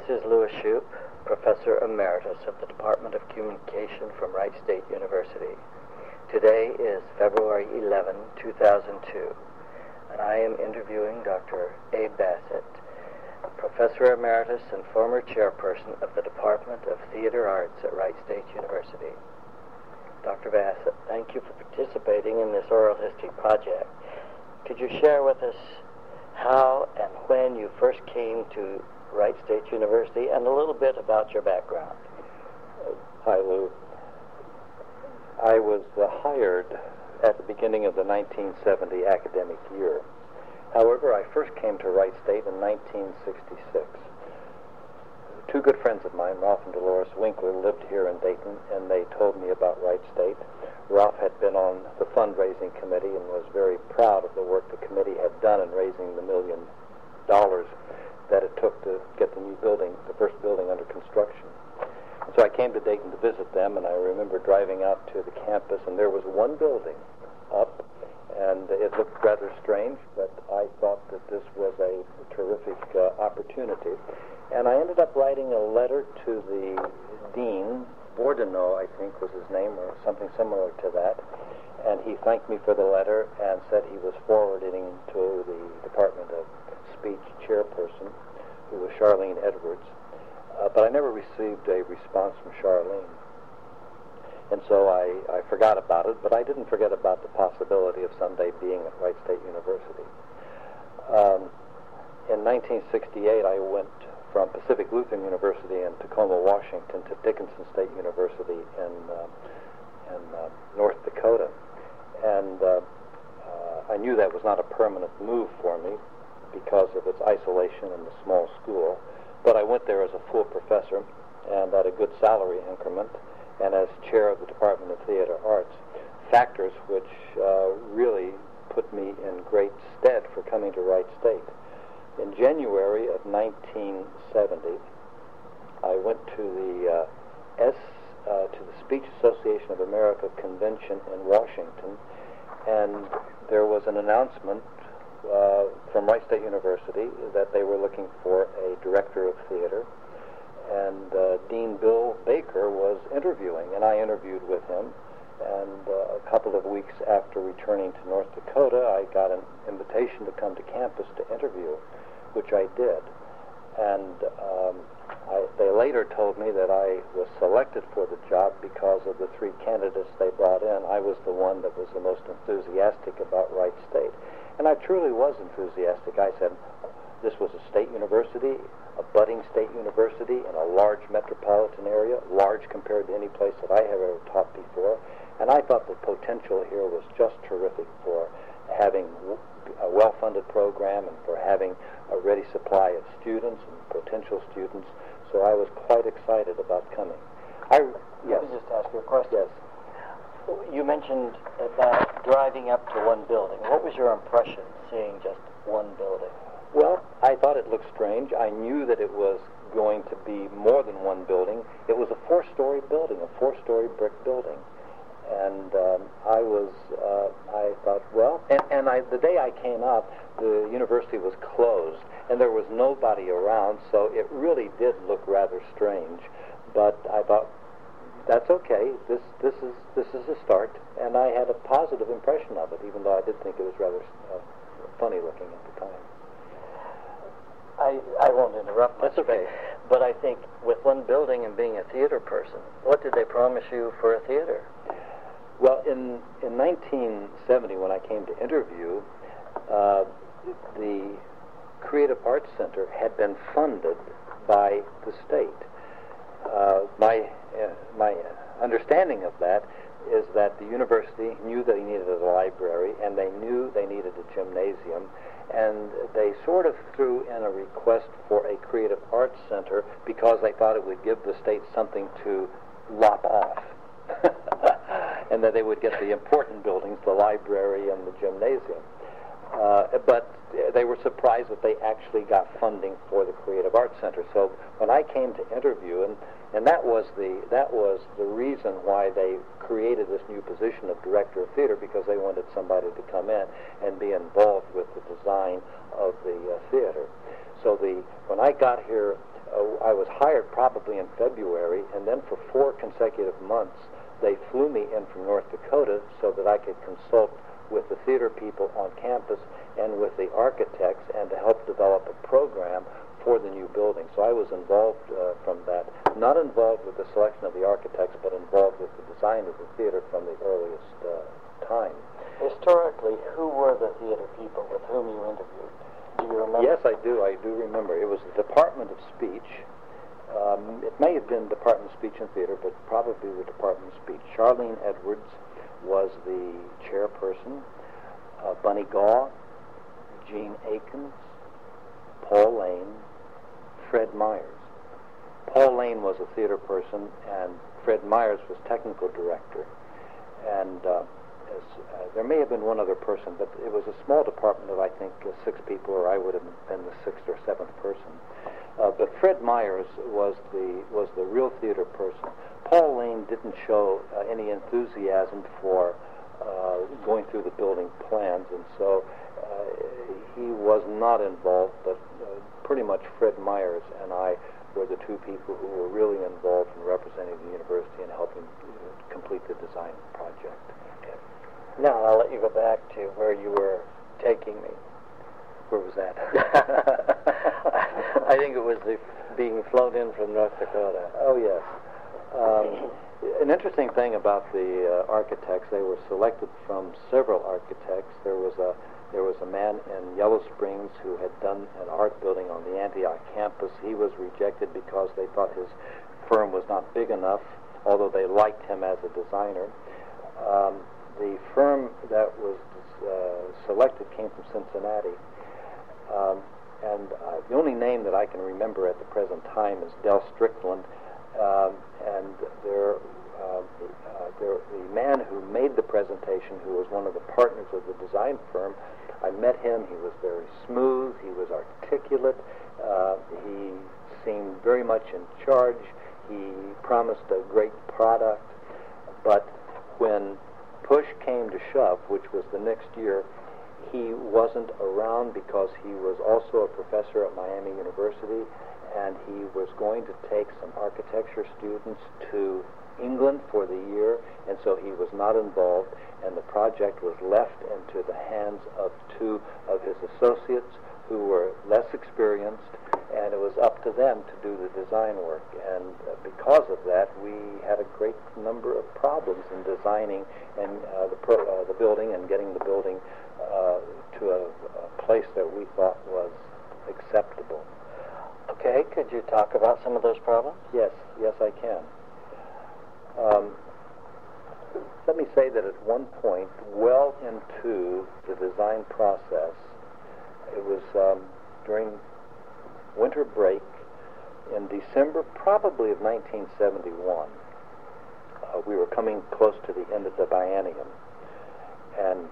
This is Louis Shoup, Professor Emeritus of the Department of Communication from Wright State University. Today is February 11, 2002, and I am interviewing Dr. Abe Bassett, Professor Emeritus and former Chairperson of the Department of Theater Arts at Wright State University. Dr. Bassett, thank you for participating in this oral history project. Could you share with us how and when you first came to Wright State University and a little bit about your background? Hi, Lou. I was hired at the beginning of the 1970 academic year. However, I first came to Wright State in 1966. Two good friends of mine, Ralph and Dolores Winkler, lived here in Dayton, and they told me about Wright State. Ralph had been on the fundraising committee and was very proud of the work the committee had done in raising the $1 million that it took to get the new building, the first building under construction. So I came to Dayton to visit them, and I remember driving out to the campus, and there was one building up, and it looked rather strange, but I thought that this was a terrific opportunity. And I ended up writing a letter to the dean, Bourdineau, I think was his name, or something similar to that, and he thanked me for the letter and said he was forwarding to the Department of Speech chairperson, who was Charlene Edwards, but I never received a response from Charlene. And so I forgot about it, but I didn't forget about the possibility of someday being at Wright State University. In 1968, I went from Pacific Lutheran University in Tacoma, Washington, to Dickinson State University in North Dakota. And I knew that was not a permanent move for me because of its isolation and the small school. But I went there as a full professor and at a good salary increment and as chair of the Department of Theater Arts, factors which really put me in great stead for coming to Wright State. In January of 1970, I went to the Speech Association of America convention in Washington, and there was an announcement from Wright State University that they were looking for a director of theater, and Dean Bill Baker was interviewing, and I interviewed with him. And a couple of weeks after returning to North Dakota, I got an invitation to come to campus to interview, which I did. And they later told me that I was selected for the job because of the three candidates they brought in. I was the one that was the most enthusiastic about Wright State. And I truly was enthusiastic. I said, this was a state university, a budding state university in a large metropolitan area, large compared to any place that I have ever taught before. And I thought the potential here was just terrific for having a well-funded program and for having a ready supply of students and potential students. So I was quite excited about coming. Let me just ask you a question. Yes. You mentioned about driving up to one building. What was your impression seeing just one building? Well, I thought it looked strange. I knew that it was going to be more than one building. It was a four-story building, a four-story brick building. And I thought, well, the day I came out, the university was closed, and there was nobody around, so it really did look rather strange. But I thought, that's okay. This is a start, and I had a positive impression of it, even though I did think it was rather funny looking at the time. I won't interrupt much. That's okay. But I think with one building and being a theater person, what did they promise you for a theater? Well, in 1970, when I came to interview, the Creative Arts Center had been funded by the state. My understanding of that is that the university knew they needed a library, and they knew they needed a gymnasium, and they sort of threw in a request for a Creative Arts Center because they thought it would give the state something to lop off. And that they would get the important buildings, the library and the gymnasium. But they were surprised that they actually got funding for the Creative Arts Center. So when I came to interview, and that was the reason why they created this new position of director of theater, because they wanted somebody to come in and be involved with the design of the theater. So when I got here, I was hired probably in February, and then for 4 consecutive months, they flew me in from North Dakota so that I could consult with the theater people on campus and with the architects and to help develop a program for the new building. So I was involved from that, not involved with the selection of the architects, but involved with the design of the theater from the earliest time. Historically, who were the theater people with whom you interviewed? Do you remember? Yes, I do. I do remember. It was the Department of Speech. It may have been Department of Speech and Theater, but probably the Department of Speech. Charlene Edwards was the chairperson. Bunny Gaw, Gene Akins, Paul Lane, Fred Myers. Paul Lane was a theater person, and Fred Myers was technical director. And there may have been one other person, but it was a small department of, I think, 6 people, or I would have been the 6th or 7th person. But Fred Myers was the real theater person. Paul Lane didn't show any enthusiasm for going through the building plans, and so he was not involved, but pretty much Fred Myers and I were the 2 people who were really involved in representing the university and helping complete the design project. Now, I'll let you go back to where you were taking me. Where was that? I think it was being flown in from North Dakota. Oh, yes. An interesting thing about the architects, they were selected from several architects. There was a man in Yellow Springs who had done an art building on the Antioch campus. He was rejected because they thought his firm was not big enough, although they liked him as a designer. The firm that was selected came from Cincinnati. And the only name that I can remember at the present time is Del Strickland. And the man who made the presentation, who was one of the partners of the design firm, I met him. He was very smooth. He was articulate. He seemed very much in charge. He promised a great product. But when push came to shove, which was the next year, he wasn't around because he was also a professor at Miami University, and he was going to take some architecture students to England for the year, and so he was not involved, and the project was left into the hands of 2 of his associates who were less experienced, and it was up to them to do the design work. And because of that, we had a great number of problems in designing and the building and getting the building to a place that we thought was acceptable. Okay, could you talk about some of those problems? Yes, I can. Let me say that at one point, well into the design process, it was during winter break in December, probably of 1971. We were coming close to the end of the biennium, and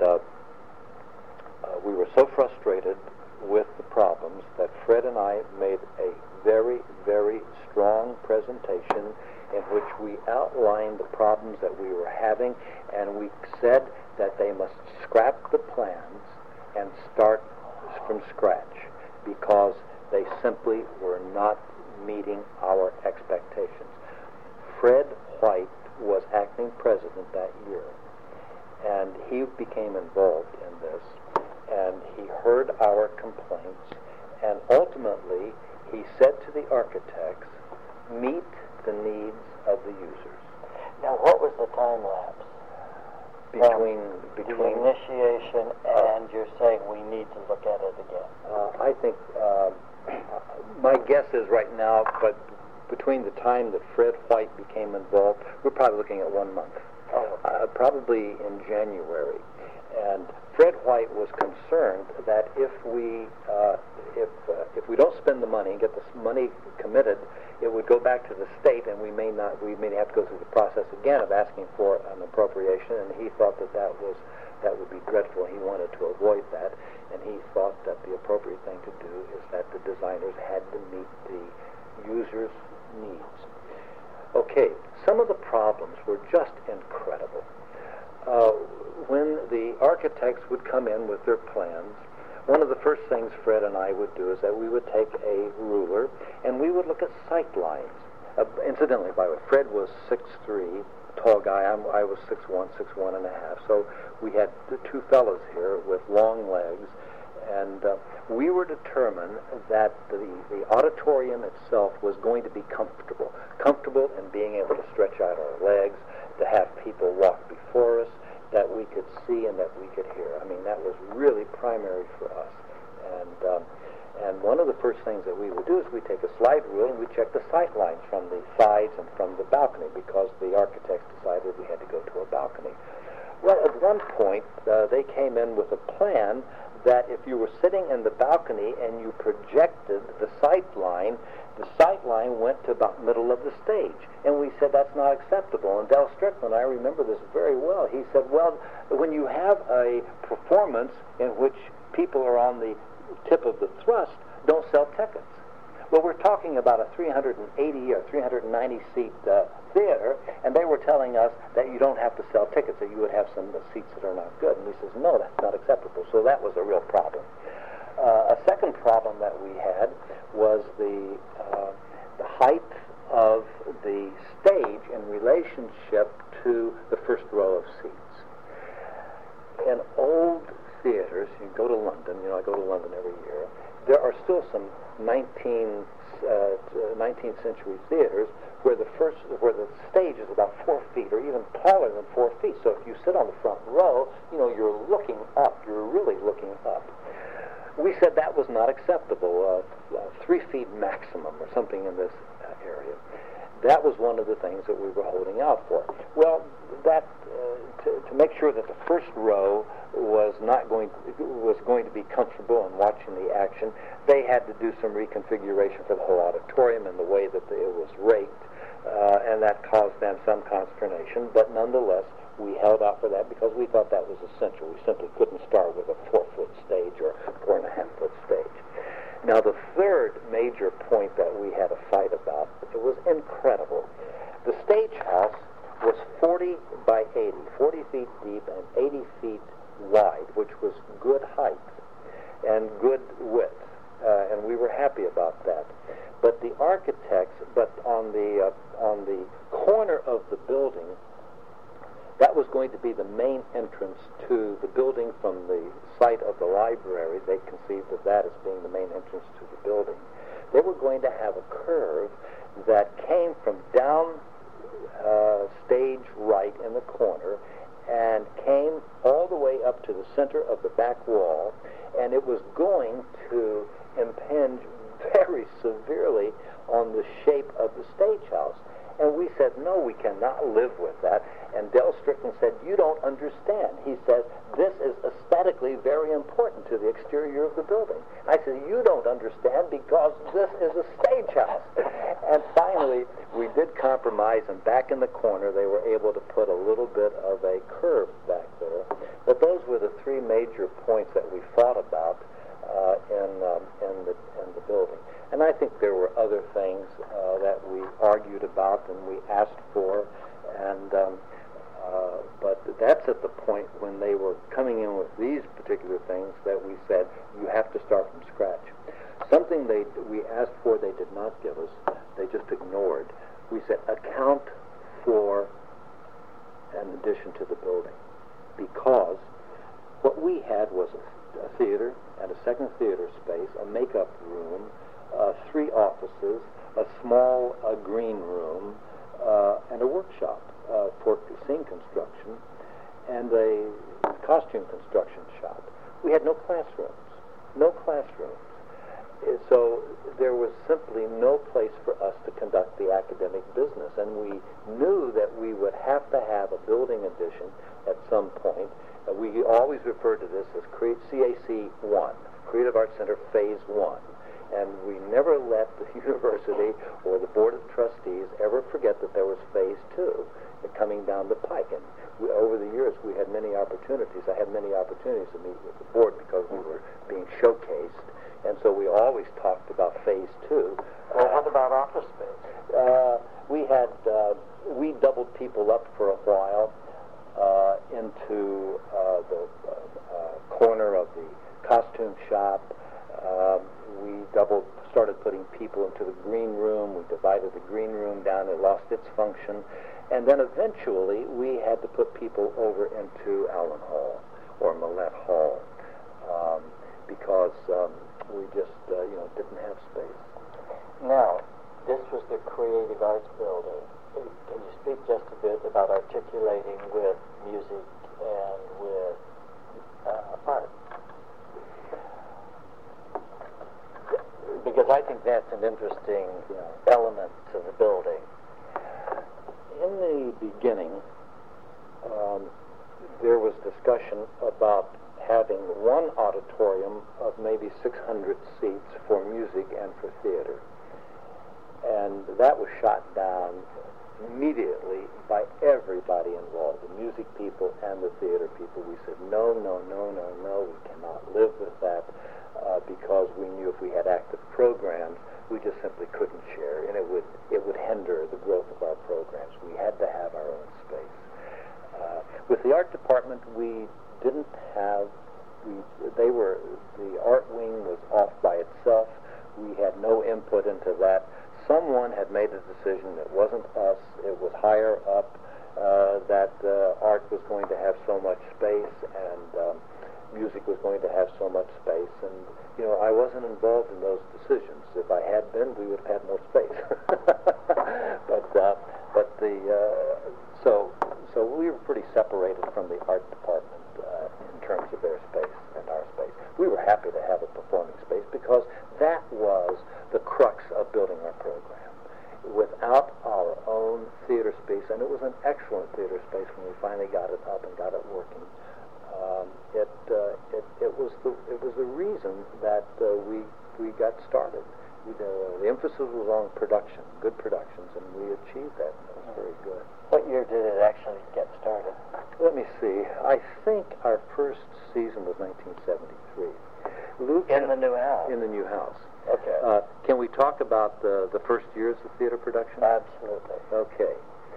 we were so frustrated with the problems that Fred and I made a very, very strong presentation in which we outlined the problems that we were having, and we said that they must scrap the plans and start from scratch because they simply were not meeting our expectations. Fred White was acting president that year, and he became involved in this, and he heard our complaints, and ultimately he said to the architects, meet the needs of the users. Now, what was the time lapse between the initiation and you're saying we need to look at it again? I think my guess is right now, but between the time that Fred White became involved, we're probably looking at 1 month. Probably in January. And Fred White was concerned that if we don't spend the money and get this money committed, it would go back to the state, and we may have to go through the process again of asking for an appropriation. And he thought that would be dreadful. He wanted to avoid that, and he thought that the appropriate thing to do is that the designers had to meet the users' needs. Okay, some of the problems were just incredible. When the architects would come in with their plans, One of the first things Fred and I would do is that we would take a ruler and we would look at sight lines. Incidentally, by the way, Fred was 6'3", tall guy. I was 6'1", 6'1 and a half. So we had the two fellows here with long legs, and we were determined that the auditorium itself was going to be comfortable in being able to stretch out our legs, to have people walk before us, that we could see and that we could hear. I mean, that was really primary for us. And one of the first things that we would do is we'd take a slide rule and we'd check the sight lines from the sides and from the balcony, because the architects decided we had to go to a balcony. Well, at one point, they came in with a plan that if you were sitting in the balcony and you projected the sight line went to about middle of the stage. And we said that's not acceptable. And Del Strickland, I remember this very well, he said, well, when you have a performance in which people are on the tip of the thrust, don't sell tickets. Well, we're talking about a 380 or 390 seat theater, and they were telling us that you don't have to sell tickets, that you would have some seats that are not good. And we says, no, that's not acceptable. So that was a real problem. A second problem that we had was the height of the stage in relationship to the first row of seats. In old theaters, you go to London, I go to London every year, there are still some 19th century theaters where the stage is about 4 feet or even taller than 4 feet. So if you sit on the front row, you're looking up. You're really looking up. We said that was not acceptable, 3 feet maximum or something in this area. That was one of the things that we were holding out for. Well, that to make sure that the first row was going to be comfortable in watching the action, they had to do some reconfiguration for the whole auditorium and the way that it was raked, and that caused them some consternation. But nonetheless, we held out for that because we thought that was essential. We simply couldn't start with a 4-foot stage or 4.5-foot stage. Now, the third major point that we had a fight about, it was incredible. The stage house was 40 by 80, 40 feet deep and 80 feet wide, which was good height and good width, and we were happy about that. But the architects, on the corner of the building, that was going to be the main entrance to the building from the site of the library. They conceived of that as being the main entrance to the building. They were going to have a curve that came from down stage right in the corner and came all the way up to the center of the back wall, and it was going to impinge very severely on the shape of the stage house. And we said, no, we cannot live with that. And Del Strickland said, you don't understand. He says, this is aesthetically very important to the exterior of the building. I said, you don't understand because this is a stage house. And finally, we did compromise, and back in the corner, they were able to put a little bit of a curve back there. But those were the three major points that we fought about in the building. And I think there were other things that we argued about and we asked for, but that's at the point when they were coming in with these particular things that we said, you have to start from scratch. Something we asked for, they did not give us. They just ignored. We said, account for an addition to the building, because what we had was a theater and a second theater space, a makeup room, 3 offices, a small green room, and a workshop for scene construction, and a costume construction shop. We had no classrooms. So there was simply no place for us to conduct the academic business, and we knew that we would have to have a building addition at some point. We always refer to this as CAC 1, Creative Arts Center Phase 1. And we never let the university or the Board of Trustees ever forget that there was Phase 2 coming down the pike. And over the years, we had many opportunities. I had many opportunities to meet with the board because we were being showcased. And so we always talked about Phase 2. What about office space? We doubled people up for a while into the corner of the costume shop. We started putting people into the green room. We divided the green room down. It lost its function. And then eventually we had to put people over into Allen Hall or Millett Hall because we just didn't have space. Now, this was the Creative Arts Building. Can you speak just a bit about articulating with music and with art? Because I think that's an interesting element to the building. In the beginning, there was discussion about having one auditorium of maybe 600 seats for music and for theater. And that was shot down immediately by everybody involved, the music people and the theater people. We said, no, we cannot live with that because we knew if we had active programs, we just simply couldn't share, and it would hinder the growth of our programs. We had to have our own space. With the art department, we didn't have, the art wing was off by itself. We had no input into that. Someone had made a decision, it wasn't us, it was higher up, that art was going to have so much space and music was going to have so much space. And, I wasn't involved in those decisions. If I had been, we would have had more space. So we were pretty separated from the art department in terms of their space and our space. We were happy to have a performing space because that was the crux of building our program. Without our own theater space, and it was an excellent theater space when we finally got it up and got it working, it was the reason that we got started. The emphasis was on production, good productions, and we achieved that. It was very good. What year did it actually get started? Let me see. I think our first season was 1973. Luke, in the new house? In the new house. Okay. Can we talk about the first years of theater production? Absolutely. Okay.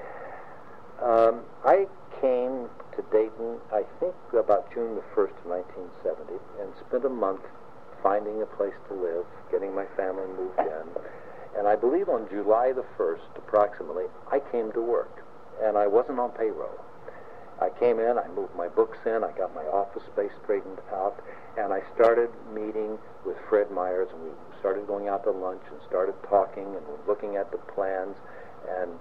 I came to Dayton, I think, about June the 1st of 1970, and spent a month finding a place to live, getting my family moved in. And I believe on July the 1st, approximately, I came to work, and I wasn't on payroll. I came in, I moved my books in, I got my office space straightened out, and I started meeting with Fred Myers, and we started going out to lunch and started talking and looking at the plans, and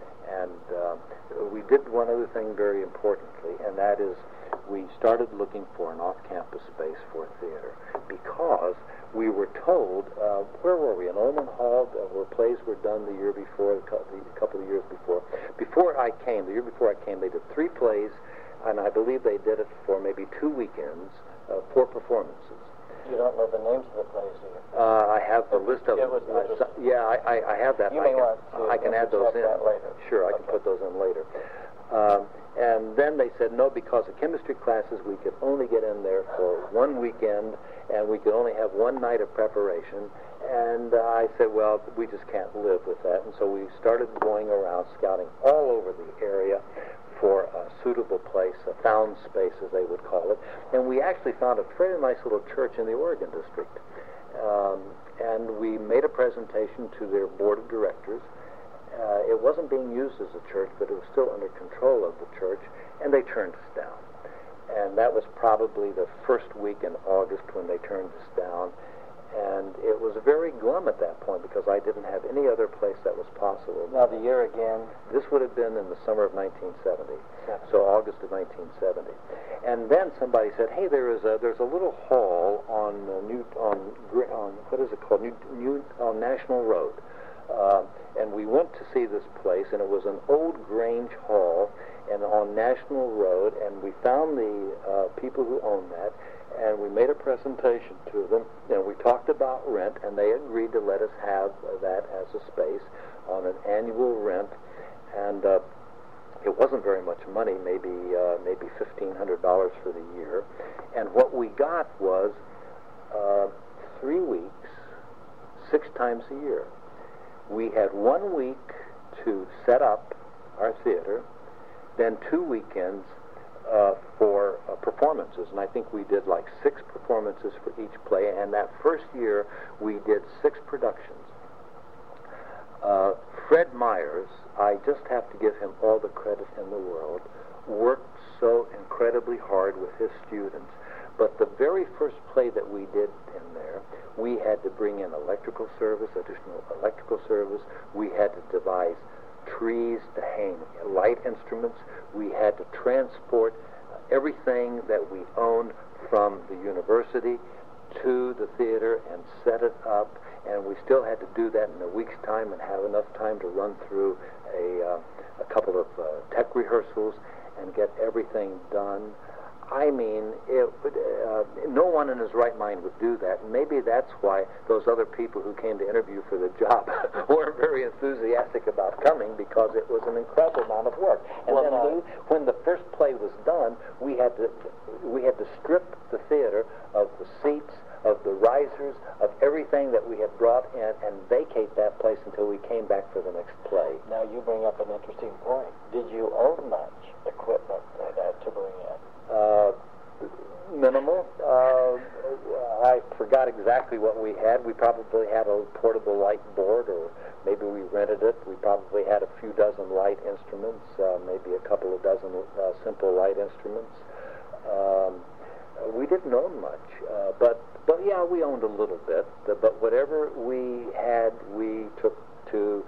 we did one other thing very importantly, and that is we started looking for an off-campus space for theater because we were told, where were we, in Ullman Hall, where plays were done the year before, a couple of years before. The year before I came, they did 3 plays, and I believe they did it for maybe 2 weekends, 4 performances. You don't know the names of the plays, do you? I have the list of them. I have that. You may want to I can add those in. That later. Sure, I can put those in later. And then they said, no, because of chemistry classes, we could only get in there for 1 weekend, and we could only have 1 night of preparation. And I said, well, we just can't live with that. And so we started going around scouting all over the area for a suitable place, a found space, as they would call it. And we actually found a very nice little church in the Oregon district. And we made a presentation to their board of directors. It wasn't being used as a church, but it was still under control of the church, and they turned us down. And that was probably the first week in August when they turned us down. And it was very glum at that point because I didn't have any other place that was possible. Now, the year again? This would have been in the summer of 1970, yeah. So August of 1970. And then somebody said, hey, there's a little hall on what is it called? On National Road. And we went to see this place, and it was an old Grange Hall and on National Road, and we found the people who owned that, and we made a presentation to them, and we talked about rent, and they agreed to let us have that as a space on an annual rent, and it wasn't very much money, maybe $1,500 for the year, and what we got was 3 weeks, 6 times a year. We had 1 week to set up our theater, then 2 weekends for performances, and I think we did like 6 performances for each play, and that first year we did 6 productions. Fred Myers, I just have to give him all the credit in the world, worked so incredibly hard with his students. But the very first play that we did in there, we had to bring in electrical service, additional electrical service. We had to devise trees to hang light instruments. We had to transport everything that we owned from the university to the theater and set it up. And we still had to do that in a week's time and have enough time to run through a couple of tech rehearsals and get everything done. I mean, no one in his right mind would do that. And maybe that's why those other people who came to interview for the job weren't very enthusiastic about coming, because it was an incredible amount of work. And then, Lou, when the first play was done, we had to strip the theater of the seats, of the risers, of everything that we had brought in, and vacate that place until we came back for the next play. Now, you bring up an interesting point. Did you own much equipment to bring in? Minimal. I forgot exactly what we had. We probably had a portable light board, or maybe we rented it. We probably had a few dozen light instruments, maybe a couple of dozen simple light instruments. We didn't own much, but yeah, we owned a little bit. But whatever we had, we took to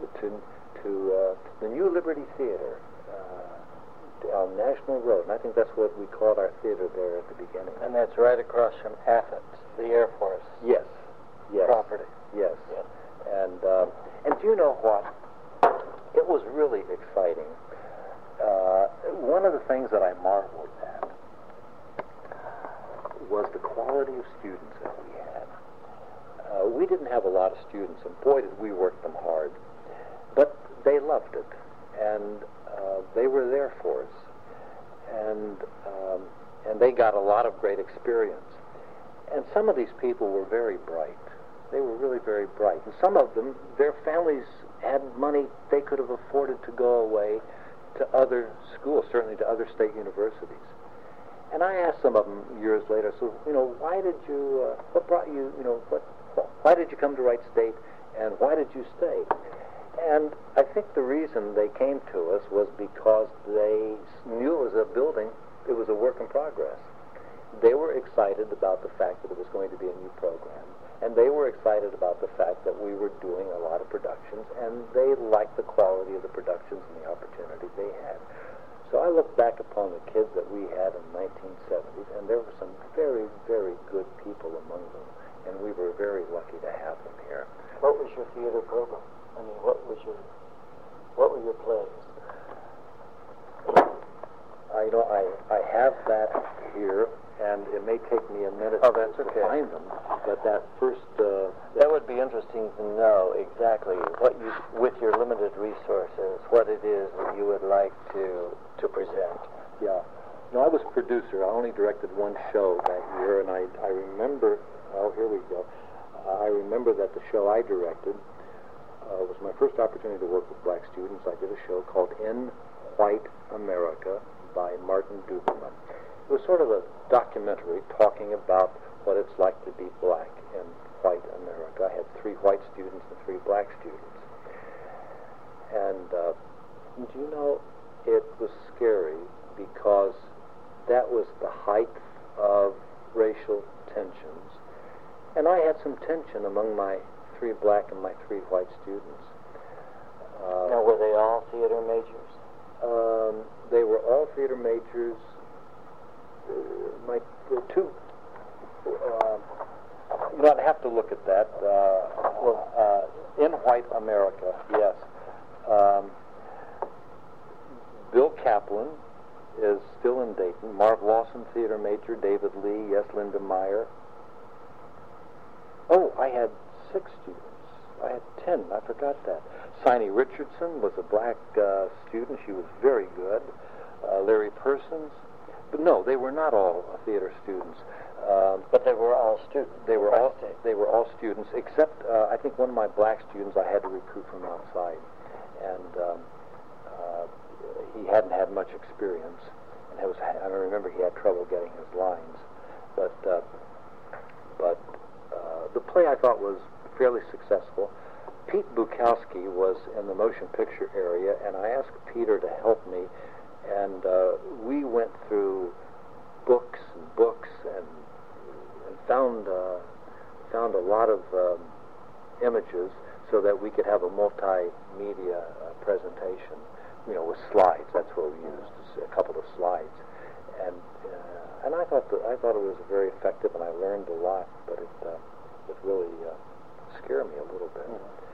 the New Liberty Theater on National Road, and I think that's what we called our theater there at the beginning. And that's right across from Athens, the Air Force. Yes. Property. Yes. And do you know what? It was really exciting. One of the things that I marveled at was the quality of students that we had. We didn't have a lot of students, and boy, did we work them hard. But they loved it, and they were there for us, and they got a lot of great experience. And some of these people were very bright. They were really very bright. And some of them, their families had money. They could have afforded to go away to other schools, certainly to other state universities. And I asked some of them years later, so, why did you, what brought you, why did you come to Wright State, and why did you stay? And I think the reason they came to us was because they knew it was a building, it was a work in progress. They were excited about the fact that it was going to be a new program, and they were excited about the fact that we were doing a lot of productions, and they liked the quality of the productions and the opportunity they had. So I look back upon the kids that we had in the 1970s, and there were some very, very good people among them, and we were very lucky to have them here. What was your theater program? I mean, what were your plays? I have that here, and it may take me a minute to find them, but that first... that would be interesting to know exactly what you, with your limited resources, what it is that you would like to present. Yeah. No, I was producer. I only directed one show that year, and I remember... Oh, here we go. I remember that the show I directed was my first opportunity to work with black students. I did a show called In White America by Martin Duberman. It was sort of a documentary talking about what it's like to be black in white America. I had 3 white students and 3 black students. And do you know, it was scary because that was the height of racial tensions. And I had some tension among my 3 black and my 3 white students. Now, were they all theater majors? They were all theater majors. My 2... I'd have to look at that. In White America, yes. Bill Kaplan is still in Dayton. Marv Lawson, theater major. David Lee, yes. Linda Meyer. Oh, I had 6 students. I had 10. I forgot that. Signe Richardson was a black student. She was very good. Larry Persons. But no, they were not all theater students. But they were all students. They were all students, except I think one of my black students I had to recruit from outside, and he hadn't had much experience. and I remember he had trouble getting his lines, but the play I thought was fairly successful. Pete Bukowski was in the motion picture area, and I asked Peter to help me, and we went through books and found a lot of images so that we could have a multimedia presentation, with slides. That's what we used, a couple of slides, and I thought it was very effective, and I learned a lot, but it really scared me a little bit.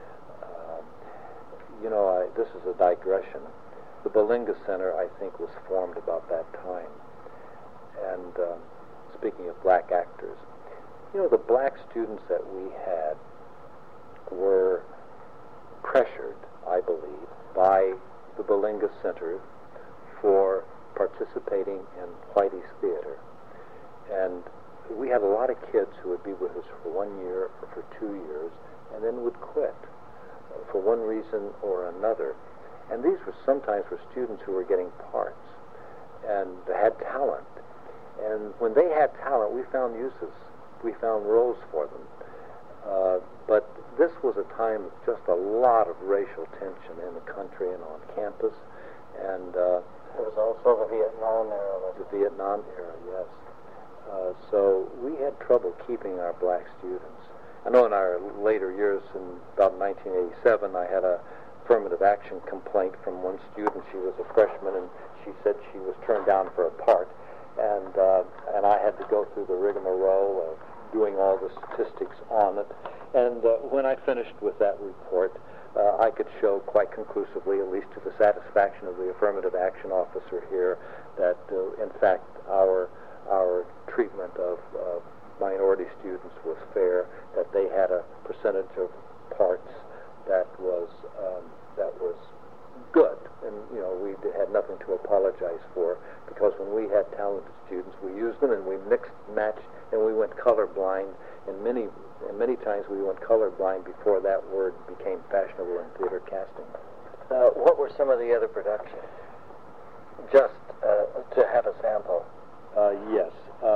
This is a digression. The Berlinga Center, I think, was formed about that time. And speaking of black actors, the black students that we had were pressured, I believe, by the Berlinga Center for participating in Whitey's Theater. And we had a lot of kids who would be with us for 1 year or for 2 years and then would quit for one reason or another. And these were sometimes for students who were getting parts and had talent. And when they had talent, we found uses. We found roles for them. But this was a time of just a lot of racial tension in the country and on campus. And it was also the Vietnam era. The Vietnam era, yes. So we had trouble keeping our black students. I know in our later years, in about 1987, I had a affirmative action complaint from one student. She was a freshman, and she said she was turned down for a part. And I had to go through the rigmarole of doing all the statistics on it. And when I finished with that report, I could show quite conclusively, at least to the satisfaction of the affirmative action officer here, that in fact our treatment of minority students was fair, that they had a percentage of parts that was good, and we had nothing to apologize for, because when we had talented students, we used them and we mixed, matched, and we went colorblind. And many times we went colorblind before that word became fashionable in theater casting. What were some of the other productions? Just to have a sample. Yes.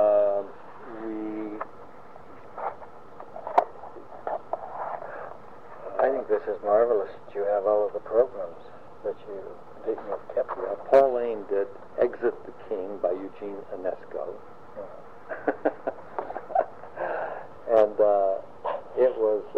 I think this is marvelous that you have all of the programs that you've kept. Paul Lane did Exit the King by Eugene Ionesco. And it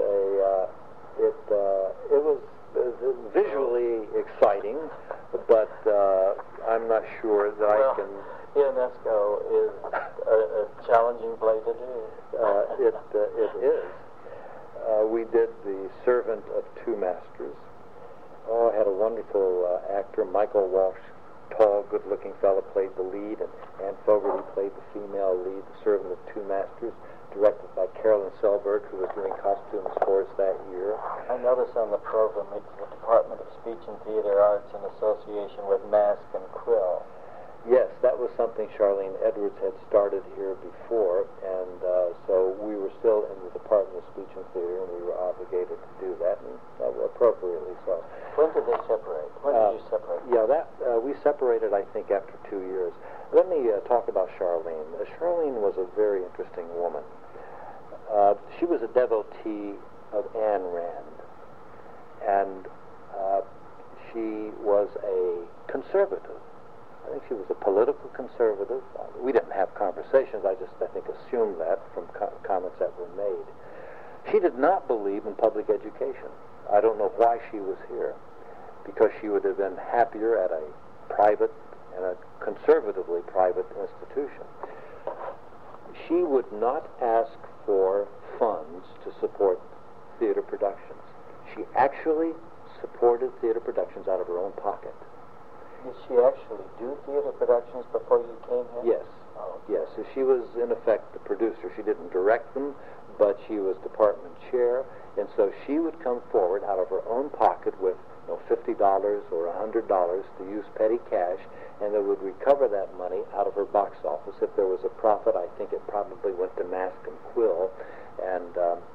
was visually exciting, but I'm not sure that I can. Ionesco is a challenging play to do. It is. We did The Servant of Two Masters. Oh, I had a wonderful actor, Michael Walsh, tall, good-looking fellow, played the lead, and Ann Fogarty played the female lead, The Servant of Two Masters, directed by Carolyn Selberg, who was doing costumes for us that year. I noticed on the program it's the Department of Speech and Theater Arts in association with Mask and Quill. Yes, that was something Charlene Edwards had started here before, and so we were still in the Department of Speech and Theater, and we were obligated to do that, and appropriately so. When did they separate? When did you separate? Yeah, we separated, I think, after 2 years. Let me talk about Charlene. Charlene was a very interesting woman. She was a devotee of Ayn Rand, and she was a conservative. I think she was a political conservative. We didn't have conversations. I think, assumed that from comments that were made. She did not believe in public education. I don't know why she was here, because she would have been happier at a private and a conservatively private institution. She would not ask for funds to support theater productions. She actually supported theater productions out of her own pocket. Did she actually do theater productions before you came here? Yes. Oh. Yes. So she was, in effect, the producer. She didn't direct them, but she was department chair, and so she would come forward out of her own pocket with $50 or $100 to use petty cash, and they would recover that money out of her box office. If there was a profit, I think it probably went to Mask and Quill, and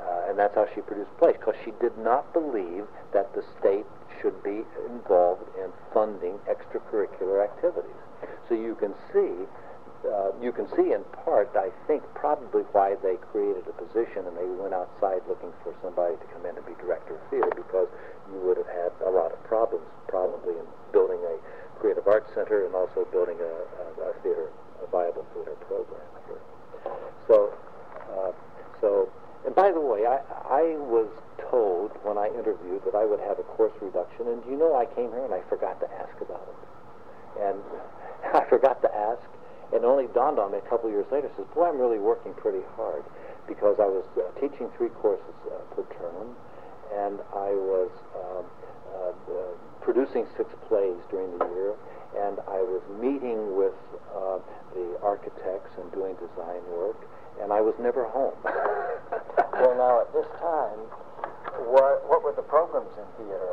And that's how she produced plays, because she did not believe that the state should be involved in funding extracurricular activities. So you can see in part, I think, probably why they created a position and they went outside looking for somebody to come in and be director of theater, because you would have had a lot of problems probably in building a creative arts center and also building a viable theater program here. And by the way, I was told when I interviewed that I would have a course reduction, and you know, I came here and I forgot to ask about it. And I forgot to ask, and it only dawned on me a couple of years later, says, boy, I'm really working pretty hard, because I was teaching 3 courses per term, and I was producing 6 plays during the year, and I was meeting with the architects and doing design work, and I was never home. Well, now, at this time, what were the programs in theater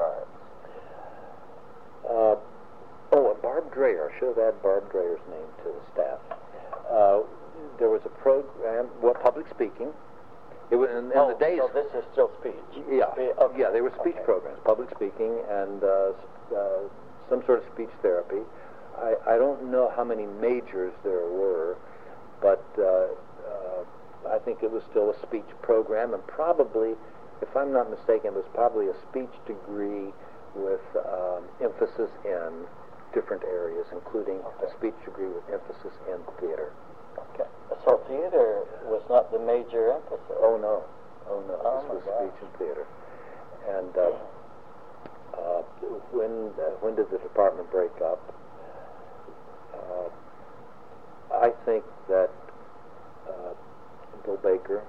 arts? Barb Dreyer. I should have added Barb Dreyer's name to the staff. There was a program, public speaking. It was in the days. So this is still speech. Yeah, Okay. yeah. They were speech programs, public speaking, and some sort of speech therapy. I don't know how many majors there were, but I think it was still a speech program, and probably, if I'm not mistaken, it was probably a speech degree with emphasis in different areas, including a speech degree with emphasis in theater. Okay. So theater was not the major emphasis? Oh, no. This was speech and theater. And when did the department break up? I think that Bill Baker...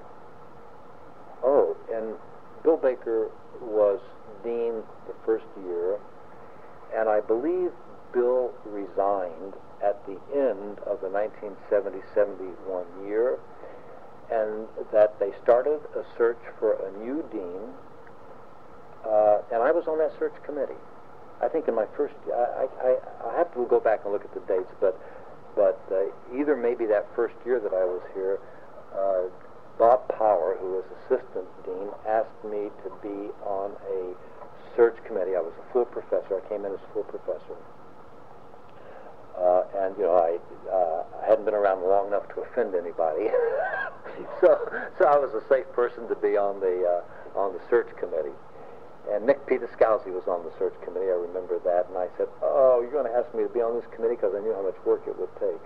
and Bill Baker was dean the first year, and I believe Bill resigned at the end of the 1970-71 year, and that they started a search for a new dean, and I was on that search committee. I think in my first year, I have to go back and look at the dates, but either maybe that first year that I was here, Bob Power, who was assistant dean, asked me to be on a search committee. I was a full professor. I came in as full professor. And, you know, I hadn't been around long enough to offend anybody. so I was a safe person to be on the search committee. And Nick Pietascalzi was on the search committee. I remember that. And I said, oh, you're going to ask me to be on this committee? Because I knew how much work it would take.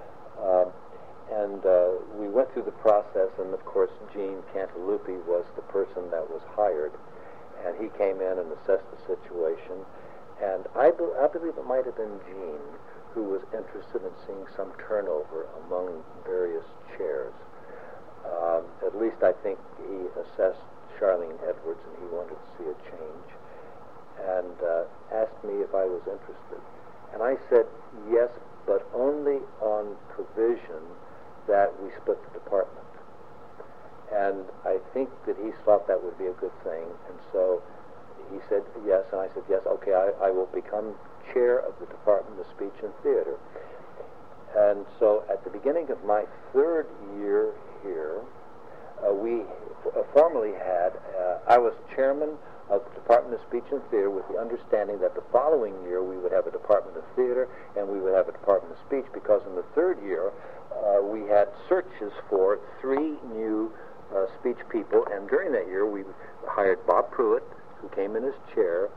And we went through the process, and of course Gene Cantalupi was the person that was hired, and he came in and assessed the situation, and I believe it might have been Gene who was interested in seeing some turnover among various chairs. At least I think he assessed Charlene Edwards, and he wanted to see a change, and asked me if I was interested. And I said yes, but only on provision that we split the department. And I think that he thought that would be a good thing. And so he said yes, and I said yes, okay, I will become chair of the Department of Speech and Theater. And so at the beginning of my 3rd year here, we formally had, I was chairman of the Department of Speech and Theater with the understanding that the following year we would have a Department of Theater and we would have a Department of Speech, because in the 3rd year we had searches for 3 new speech people, and during that year we hired Bob Pruitt, who came in as chair,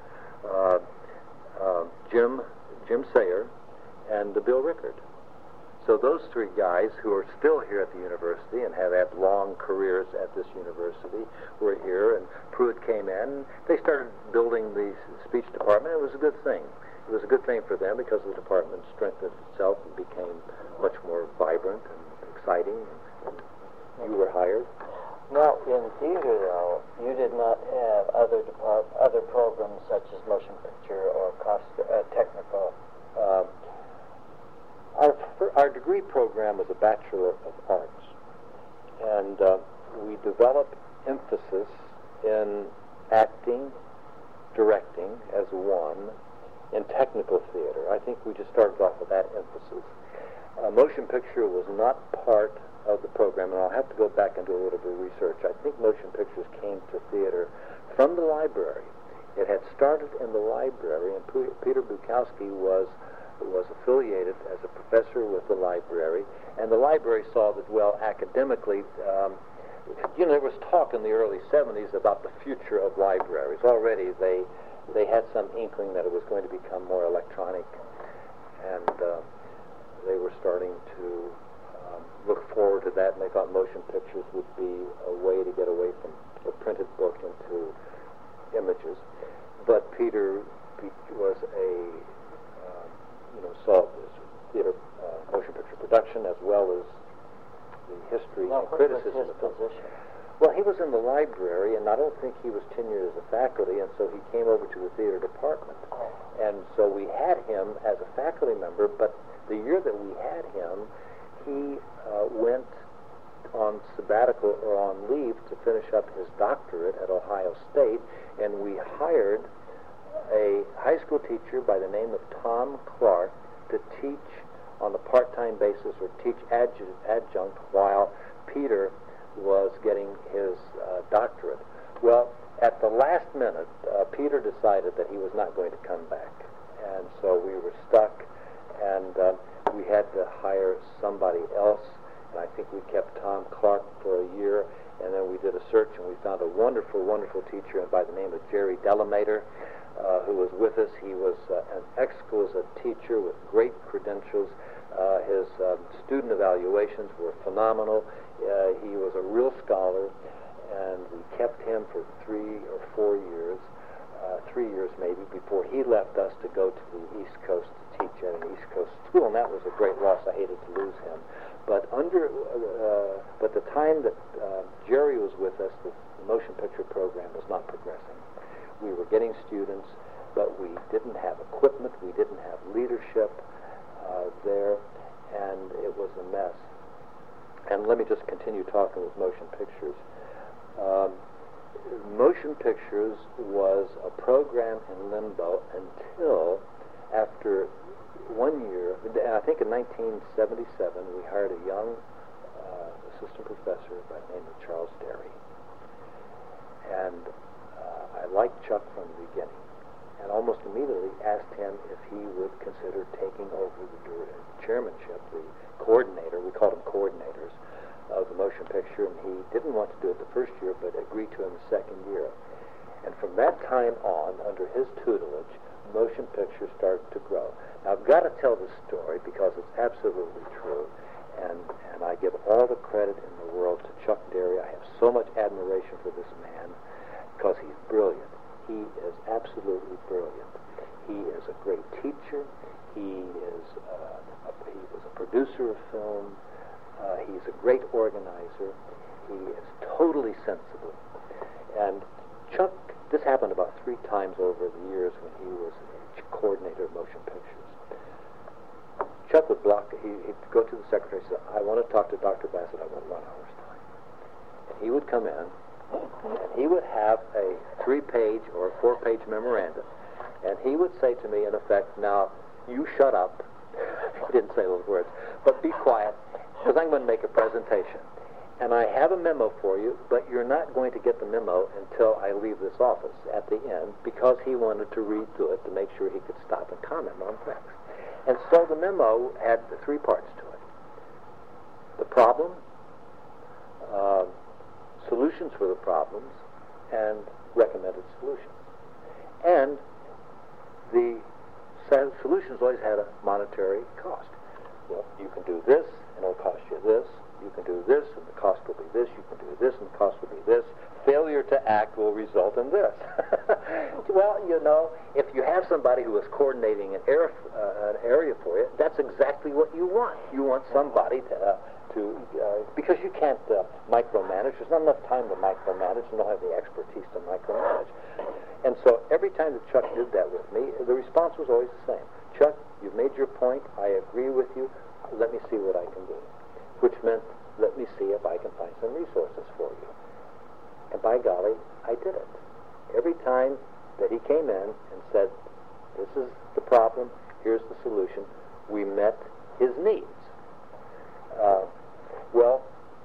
Jim Sayer, and Bill Rickard. So those 3 guys, who are still here at the university and have had long careers at this university, were here, and Pruitt came in. They started building the speech department. It was a good thing. It was a good thing for them because the department strengthened itself and became much more vibrant and exciting. You were hired. Now, in theater, though, you did not have other programs such as motion picture or technical. Our degree program was a Bachelor of Arts, and we developed emphasis in acting, directing as one, in technical theater. I think we just started off with that emphasis. Motion picture was not part of the program, and I'll have to go back and do a little bit of research. I think motion pictures came to theater from the library. It had started in the library, and Peter Bukowski was affiliated as a professor with the library, and the library saw that, well, academically, there was talk in the early 70s about the future of libraries. Already they had some inkling that it was going to become more electronic, and they were starting to look forward to that, and they thought motion pictures would be a way to get away from the printed book into images. But Peter was saw theater, motion picture production, as well as the history and criticism of position? Well, he was in the library, and I don't think he was tenured as a faculty, and so he came over to the theater department. And so we had him as a faculty member, but the year that we had him, he went on sabbatical or on leave to finish up his doctorate at Ohio State, and we hired a high school teacher by the name of Tom Clark to teach on a part-time basis or teach adjunct while Peter was getting his doctorate. Well, at the last minute, Peter decided that he was not going to come back, and so we were stuck, and we had to hire somebody else, and I think we kept Tom Clark for a year, and then we did a search, and we found a wonderful, wonderful teacher by the name of Jerry Delamater, who was with us. He was an exquisite teacher with great credentials. His student evaluations were phenomenal. He was a real scholar, and we kept him for 3 or 4 years, 3 years maybe, before he left us to go to the East Coast to teach at an East Coast school, and that was a great loss. I hated to lose him. But but the time that Jerry was with us, the motion picture program was not progressing. We were getting students, but we didn't have equipment, we didn't have leadership there, and it was a mess. And let me just continue talking with motion pictures. Motion pictures was a program in limbo until after 1 year, I think in 1977, we hired a young assistant professor by the name of Charles Derry. And I liked Chuck from the beginning, and almost immediately asked him if he would consider taking over the chairmanship, the coordinator, we called them coordinators, of the motion picture, and he didn't want to do it the first year, but agreed to in the second year. And from that time on, under his tutelage, motion pictures started to grow. Now, I've got to tell this story because it's absolutely true, and I give all the credit in the world to Chuck Derry. I have so much admiration for this man because he's brilliant. He is absolutely brilliant. He is a great teacher. He was a producer of film. He's a great organizer. He is totally sensible. And Chuck, this happened about 3 times over the years when he was a coordinator of motion pictures. Chuck would he'd go to the secretary and say, I want to talk to Dr. Bassett, I want 1 hour's time. And he would come in, and he would have a 3-page or a 4-page memorandum, and he would say to me, in effect, now, you shut up. He didn't say those words, but be quiet, because I'm going to make a presentation. And I have a memo for you, but you're not going to get the memo until I leave this office at the end, because he wanted to read through it to make sure he could stop and comment on things. And so the memo had 3 parts to it. The problem, solutions for the problems, and recommended solutions. And the solutions always had a monetary cost. Well, you can do this, and it'll cost you this. You can do this, and the cost will be this. You can do this, and the cost will be this. Failure to act will result in this. Well, if you have somebody who is coordinating an area for you, that's exactly what you want. You want somebody to because you can't micromanage. There's not enough time to micromanage, and don't have the expertise to micromanage. And so every time that Chuck did that with me, the response was always the same. Chuck, you've made your point. I agree with you. Let me see what I can do. Which meant, let me see if I can find some resources for you. And by golly, I did it. Every time that he came in and said, this is the problem, here's the solution, we met his needs. Well,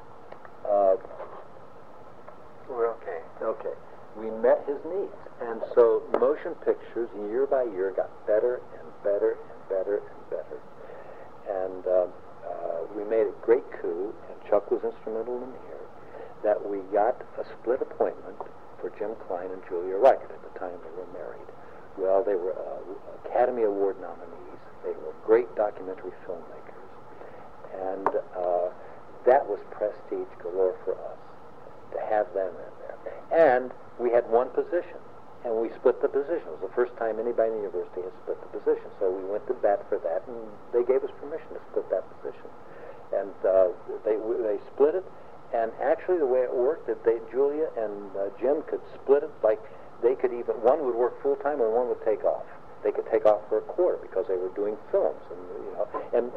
we're okay. okay. We met his needs. And so motion pictures, year by year, got better and better and better and better. And we made a great coup, and Chuck was instrumental in here, that we got a split appointment for Jim Klein and Julia Reichert. At the time they were married. Well, they were Academy Award nominees. They were great documentary filmmakers. And that was prestige galore for us, to have them in there. And we had one position, and we split the position. It was the first time anybody in the university had split the position. So we went to bat for that, and they gave us permission to split that position. And they split it, and actually the way it worked, that Julia and Jim could split it like they could even, one would work full-time and one would take off. They could take off for a quarter because they were doing films, and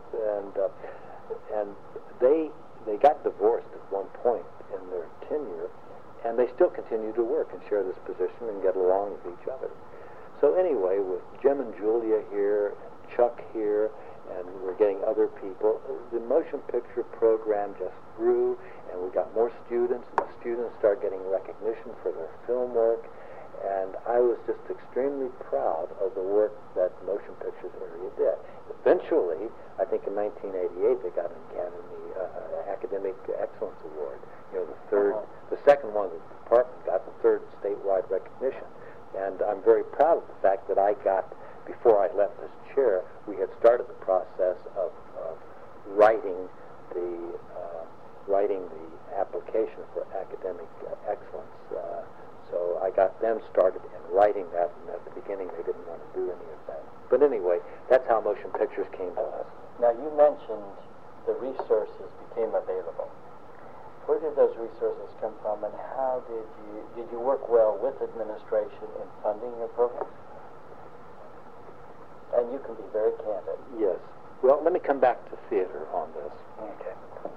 they got divorced at one point in their tenure, and they still continue to work and share this position and get along with each other. So anyway, with Jim and Julia here, and Chuck here, and we're getting other people, the motion picture program just grew, and we got more students, and the students started getting recognition for their film work, and I was just extremely proud of the work that the motion pictures area did. Eventually, I think in 1988, they got an Academic Excellence Award. The second one the department got, the third statewide recognition. And I'm very proud of the fact that I got, before I left this chair, we had started the process of writing the application for academic excellence. So I got them started in writing that, and at the beginning they didn't want to do any of that. But anyway, that's how motion pictures came to us. Now, you mentioned the resources became available. Where did those resources come from, and how did you work well with administration in funding your program? And you can be very candid. Yes. Well, let me come back to theater on this. Okay.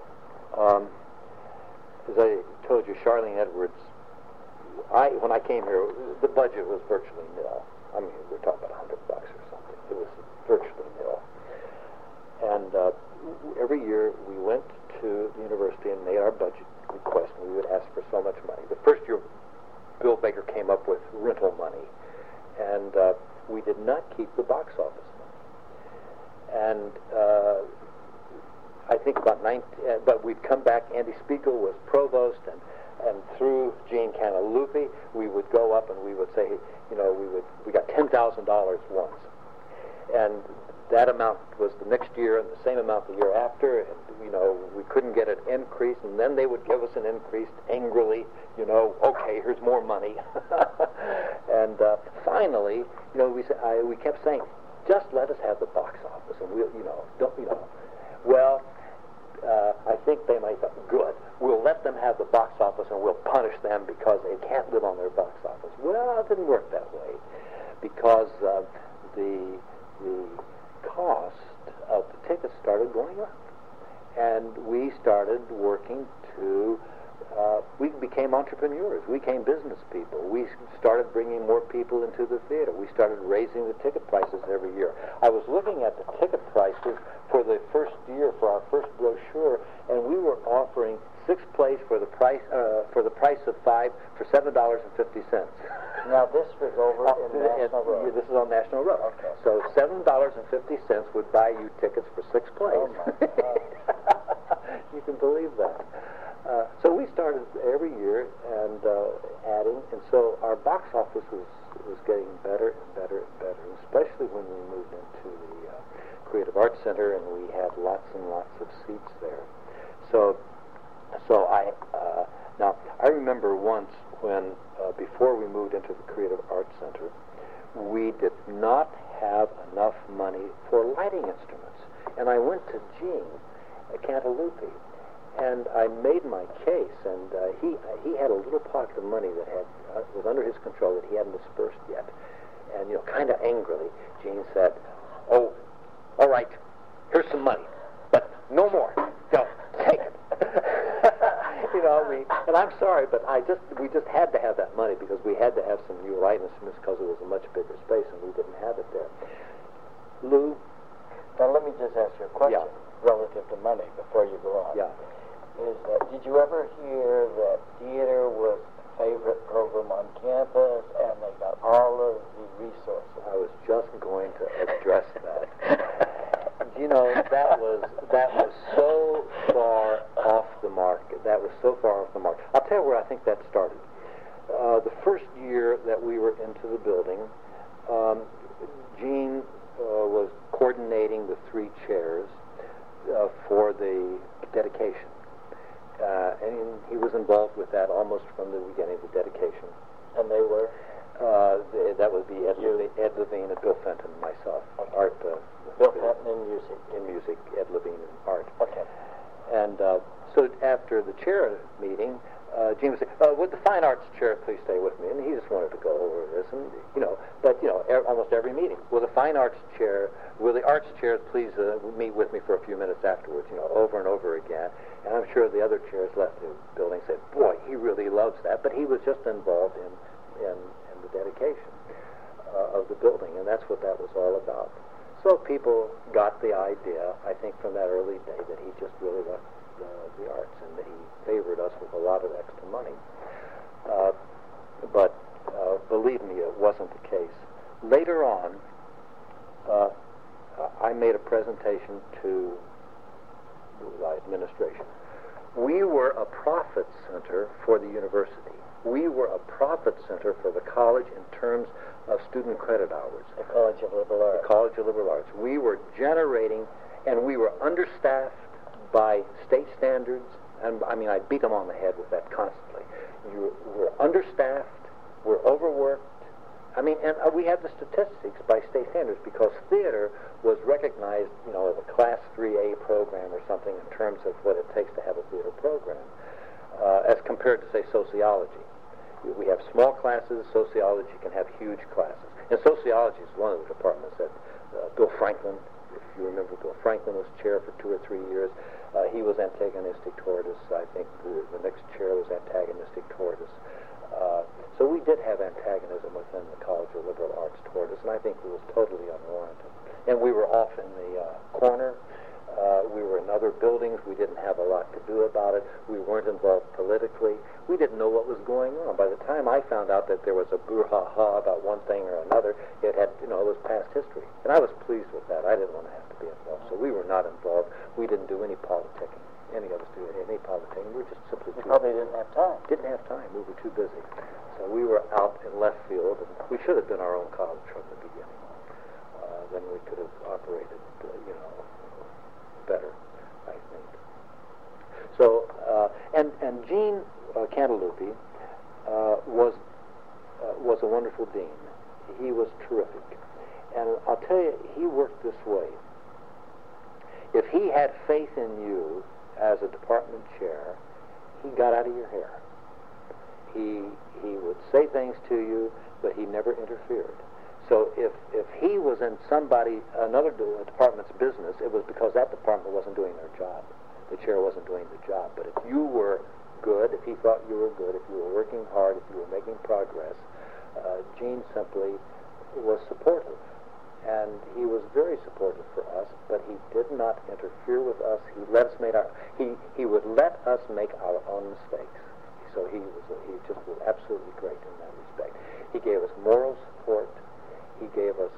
As I told you, Charlene Edwards, when I came here, the budget was virtually nil. I mean, we're talking about $100 or something. It was virtually nil. And every year we went to the university and made our budget request, and we would ask for so much money. The first year, Bill Baker came up with rental money, and we did not keep the box office money. And I think about but we'd come back. Andy Spiegel was provost, and through Gene Cantalupi, we would go up and we would say, we got $10,000 once, and that amount was the next year, and the same amount the year after, and we couldn't get an increase, and then they would give us an increase angrily, okay, here's more money. And finally, we kept saying, just let us have the box office, and we'll, Well, I think they might thought, good, we'll let them have the box office and we'll punish them because they can't live on their box office. Well, it didn't work that way, because the cost of the tickets started going up. And we started working to, we became entrepreneurs. We became business people. We started bringing more people into the theater. We started raising the ticket prices every year. I was looking at the ticket prices for the first year, for our first brochure, and we were offering 6 plays for the price of 5 for $7.50. Now this was over in National Road. This is on National Road. Okay. So $7.50 would buy you tickets for 6 plays. Oh my God. You can believe that. So we started every year and adding, and so our box office was getting better and better and better, especially when we moved into the Creative Arts Center, and we had lots and lots of seats there. So now I remember once when before we moved into the Creative Arts Center, we did not have enough money for lighting instruments, and I went to Gene Cantalupi, and I made my case, and he had a little pocket of money that was under his control that he hadn't dispersed yet, and kind of angrily, Gene said, "Oh, all right, here's some money, but no more. Go, take it." And I'm sorry, but we just had to have that money because we had to have some new light instruments because it was a much bigger space and we didn't have it there. Lou? Now let me just ask you a question. Yeah. relative to money before you go on. Yeah. Is that, did you ever hear that theater was the favorite program on campus and they got all of the resources? I was just going to address that. You know, that was so far off the mark. That was so far off the mark. I'll tell you where I think that started. The first year that we were into the building, Gene was coordinating the 3 chairs for the dedication. And he was involved with that almost from the beginning of the dedication. And they were? That would be Ed Levine and Bill Fenton and myself. Okay. Art. Bill Fenton in music. In music, Ed Levine in art. Okay. And so after the chair meeting, Gene would say, would the fine arts chair please stay with me? And he just wanted to go over this, and almost every meeting. Will the fine arts chair, will the arts chairs please meet with me for a few minutes afterwards? Over and over again. And I'm sure the other chairs left the building said, boy, he really loves that. But he was just involved in the dedication of the building, and that's what that was all about. So people got the idea, I think, from that early day that he just really loved the arts and that he favored us with a lot of extra money. But believe me, it wasn't the case. Later on, I made a presentation to the administration. We were a profit center for the university. We were a profit center for the college in terms of student credit hours. The College of Liberal Arts. The College of Liberal Arts. We were generating, and we were understaffed by state standards, and I mean, I beat them on the head with that constantly. We're understaffed, we're overworked. I mean, and we had the statistics by state standards because theater was recognized, as a Class 3A program or something in terms of what it takes to have a theater program, as compared to, say, sociology. We have small classes. Sociology can have huge classes. And sociology is one of the departments that Bill Franklin, if you remember, Bill Franklin was chair for 2 or 3 years. He was antagonistic toward us. I think the next chair was antagonistic toward us. So we did have antagonism within the College of Liberal Arts toward us, and I think it was totally unwarranted. And we were off in the corner. We were in other buildings. We didn't have a lot to do about it. We weren't involved politically. We didn't know what was going on. By the time I found out that there was a brouhaha about one thing or another, it had, it was past history. And I was pleased with that. I didn't want to have to be involved. So we were not involved. We didn't do any politicking. Any of us do any politicking. We were just simply too... Probably didn't have time. Didn't have time. We were too busy. So we were out in left field, and we should have been our own college from the beginning. Then we could have operated, better, I think. So, and Gene Cantalupi was a wonderful dean. He was terrific. And I'll tell you, he worked this way. If he had faith in you as a department chair, he got out of your hair. He would say things to you, but he never interfered. So if he was in another department's business, it was because that department wasn't doing their job. The chair wasn't doing the job. But if you were good, if he thought you were good, if you were working hard, if you were making progress, Gene simply was supportive. And he was very supportive for us, but he did not interfere with us. He let us he would let us make our own mistakes. So he just was absolutely great in that respect. He gave us moral support. He gave us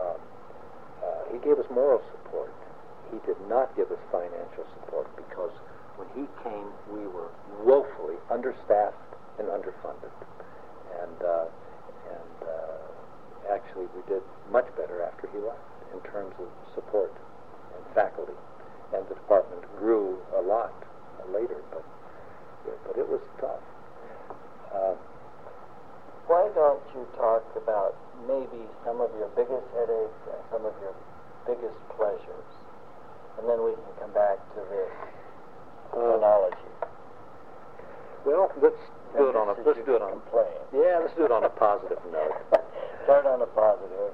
moral support. He did not give us financial support because when he came, we were woefully understaffed and underfunded. And actually, we did much better after he left in terms of support and faculty. And the department grew a lot later, but it was tough. Why don't you talk about maybe some of your biggest headaches and some of your biggest pleasures, and then we can come back to this chronology. Well, let's do it on a complain. Yeah, let's do it on a positive note. Start on a positive.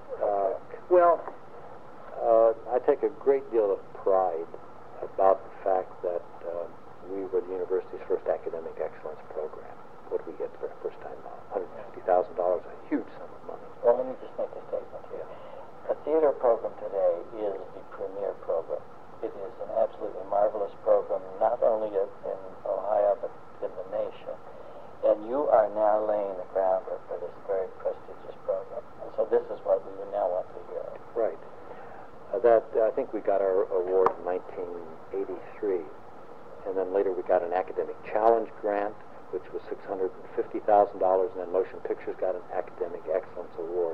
I take a great deal of pride about the fact that we were the university's first academic excellence program. What did we get for the first time? $150,000, a huge sum of money. Well, let me just make a statement here. The theater program today is the premier program It is an absolutely marvelous program, not only in Ohio, but in the nation. And you are now laying the groundwork for this very prestigious program. And so this is what we would now want to hear. Right. I think we got our award in 1983. And then later we got an academic challenge grant, which was $650,000, and then Motion Pictures got an academic excellence award.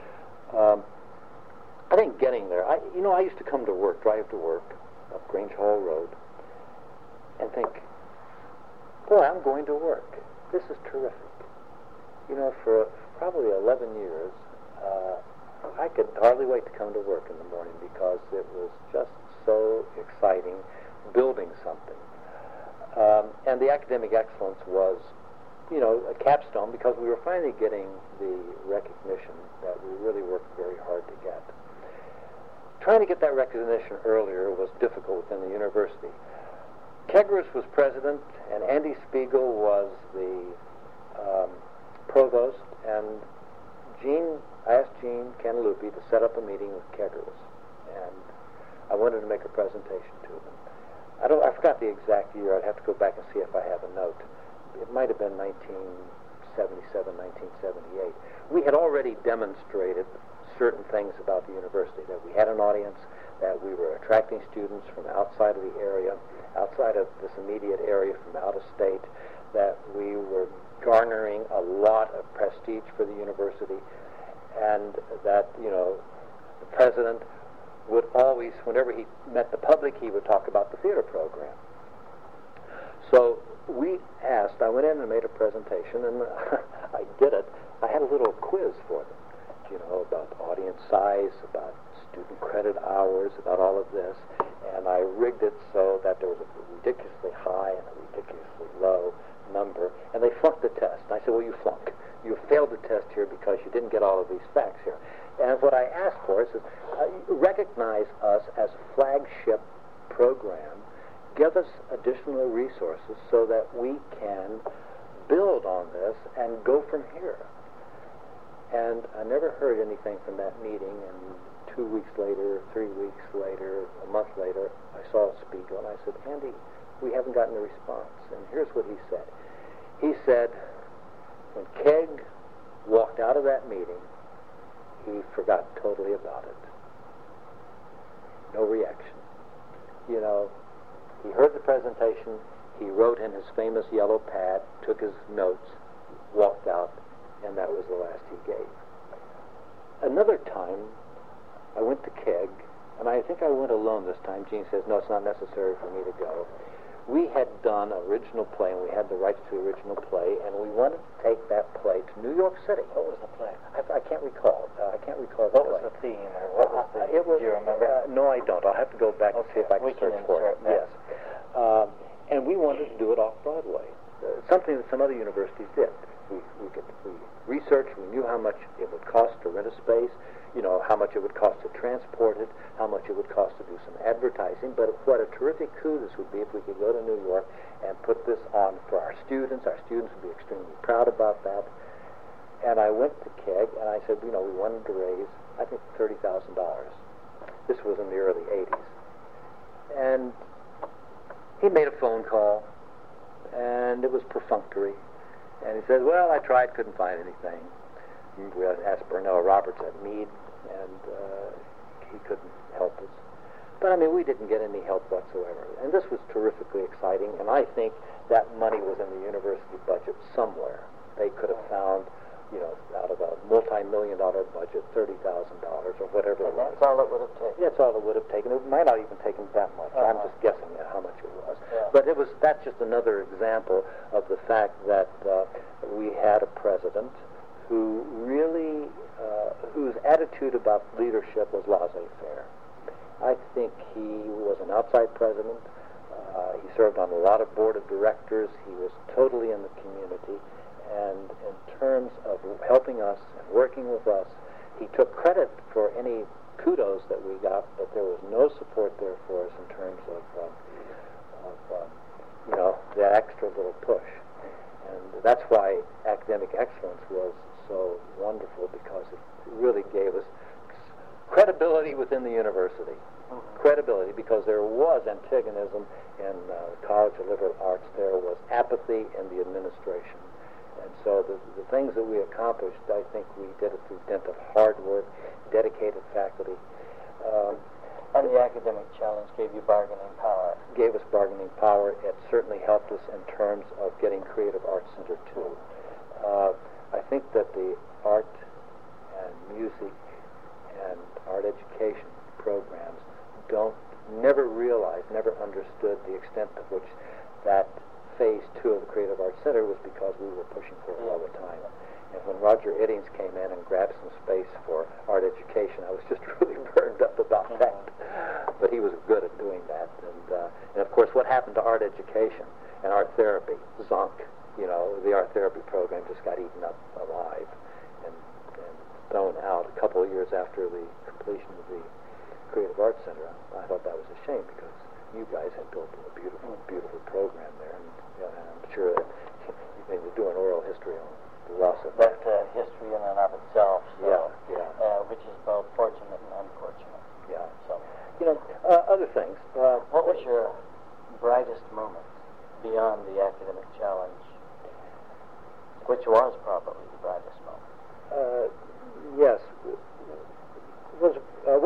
I think getting there, I used to come to work, drive to work up Grange Hall Road, and think, boy, I'm going to work. This is terrific. For probably 11 years, I could hardly wait to come to work in the morning because it was just so exciting building something. And the academic excellence was, a capstone because we were finally getting the recognition that we really worked very hard to get. Trying to get that recognition earlier was difficult within the university. Kegros was president, and Andy Spiegel was the provost, and I asked Gene Cantalupi to set up a meeting with Kegros, and I wanted to make a presentation to them. I forgot the exact year. I'd have to go back and see if I have a note. It might have been 1977, 1978. We had already demonstrated certain things about the university, that we had an audience, that we were attracting students from outside of the area, outside of this immediate area, from out of state, that we were garnering a lot of prestige for the university, and that, the president would always, whenever he met the public, he would talk about the theater program. So I went in and made a presentation, and I did it. I had a little quiz for them, about audience size, about student credit hours, about all of this, and I rigged it so that there was a ridiculously high and a ridiculously low number, and they flunked the test. And I said, well, you flunk. You failed the test here because you didn't get all of these facts here. And what I asked for is recognize us as a flagship program, give us additional resources so that we can build on this and go from here. And I never heard anything from that meeting, and 2 weeks later, 3 weeks later, a month later, I saw Spiegel, and I said, Andy, we haven't gotten a response. And here's what he said. He said, when Keg walked out of that meeting, he forgot totally about it. No reaction. He heard the presentation, he wrote in his famous yellow pad, took his notes, walked out, and that was the last he gave. Another time, I went to Keg, and I think I went alone this time. Gene says, no, it's not necessary for me to go. We had done an original play, and we had the rights to the original play, and we wanted to take that play to New York City. What was the play? I can't recall. What was the theme, or what was the... do you remember? No, I don't. I'll have to go back and see if I can search for it. Yes. And we wanted to do it off-Broadway, something that some other universities did. We researched, we knew how much it would cost to rent a space, how much it would cost to transport it, how much it would cost to do some advertising, but what a terrific coup this would be if we could go to New York and put this on for our students. Our students would be extremely proud about that. And I went to Keg, and I said, we wanted to raise, I think, $30,000. This was in the early 80s. And he made a phone call, and it was perfunctory. And he said, well, I tried, couldn't find anything. We asked Burnell Roberts at Meade, and he couldn't help us. But, we didn't get any help whatsoever. And this was terrifically exciting, and I think that money was in the university budget somewhere. They could have found, out of a multi-million-dollar budget, $30,000 or whatever it was. That's all it would have taken. That's all it would have taken. It might not even taken that much. I'm just guessing at how much it was. Yeah. But that's just another example of the fact that we had a president who really, whose attitude about leadership was laissez-faire. I think he was an outside president. He served on a lot of board of directors. He was totally in the community. And in terms of helping us and working with us, he took credit for any kudos that we got, but there was no support there for us in terms of that extra little push. And that's why academic excellence was so wonderful, because it really gave us credibility within the university. credibility, because there was antagonism in the College of Liberal Arts. There was apathy in the administration. And so the things that we accomplished, I think we did it through dint of hard work, dedicated faculty. And the academic challenge gave you bargaining power. Gave us bargaining power. It certainly helped us in terms of getting Creative Arts Center too. I think that the art and music and art education programs never realized, never understood the extent to which that phase 2 of the Creative Arts Center was, because we were pushing for it all the time. And when Roger Iddings came in and grabbed some space for art education, I was just really burned up about that. But he was good at doing that. And of course, what happened to art education and art therapy? Zonk. You know, the art therapy program just got eaten up alive and thrown out a couple of years after the completion of the Creative Arts Center. I thought that was a shame, because you guys had built a beautiful, beautiful program there, and I'm sure that they were doing oral history on the loss of that. History in and of itself, so, which is both fortunate and unfortunate. Yeah. So, other things. What was your brightest moment beyond the academic challenge? Which was probably the brightest moment. Yes. Was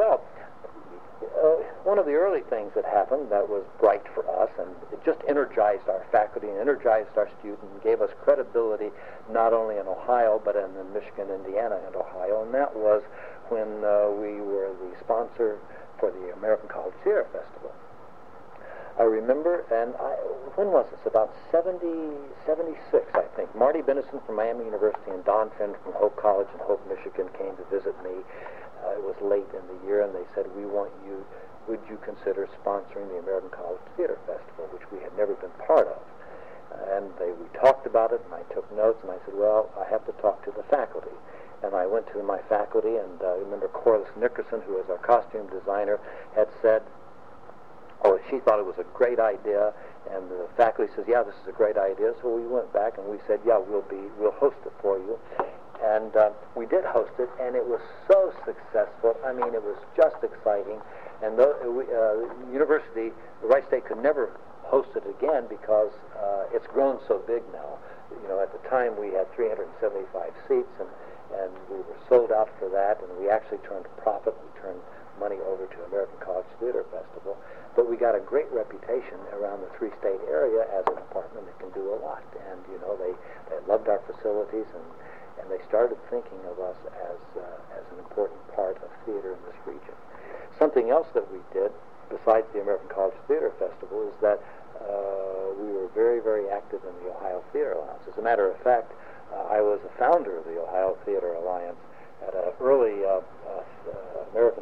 one of the early things that happened that was bright for us, and it just energized our faculty and energized our students and gave us credibility not only in Ohio but in Michigan, Indiana, and Ohio, and that was when we were the sponsor for the American College Theater Festival. I remember, when was this? About 76, I think. Marty Benison from Miami University and Don Finn from Hope College in Hope, Michigan came to visit me. It was late in the year, and they said, would you consider sponsoring the American College Theater Festival, which we had never been part of? And we talked about it, and I took notes, and I said, well, I have to talk to the faculty. And I went to my faculty, and I remember Corliss Nickerson, who was our costume designer, had said, she thought it was a great idea, and the faculty says, yeah, this is a great idea. So we went back and we said, yeah, we'll host it for you. And we did host it, and it was so successful. I mean, it was just exciting. And the university, the Wright State, could never host it again because it's grown so big now. At the time we had 375 seats, and we were sold out for that, and we actually turned a profit. We turned money over to American College Theater Festival. But we got a great reputation around the three-state area as a department that can do a lot. And, they loved our facilities, and they started thinking of us as an important part of theater in this region. Something else that we did, besides the American College Theater Festival, is that we were very, very active in the Ohio Theater Alliance. As a matter of fact, I was a founder of the Ohio Theater Alliance at an early American.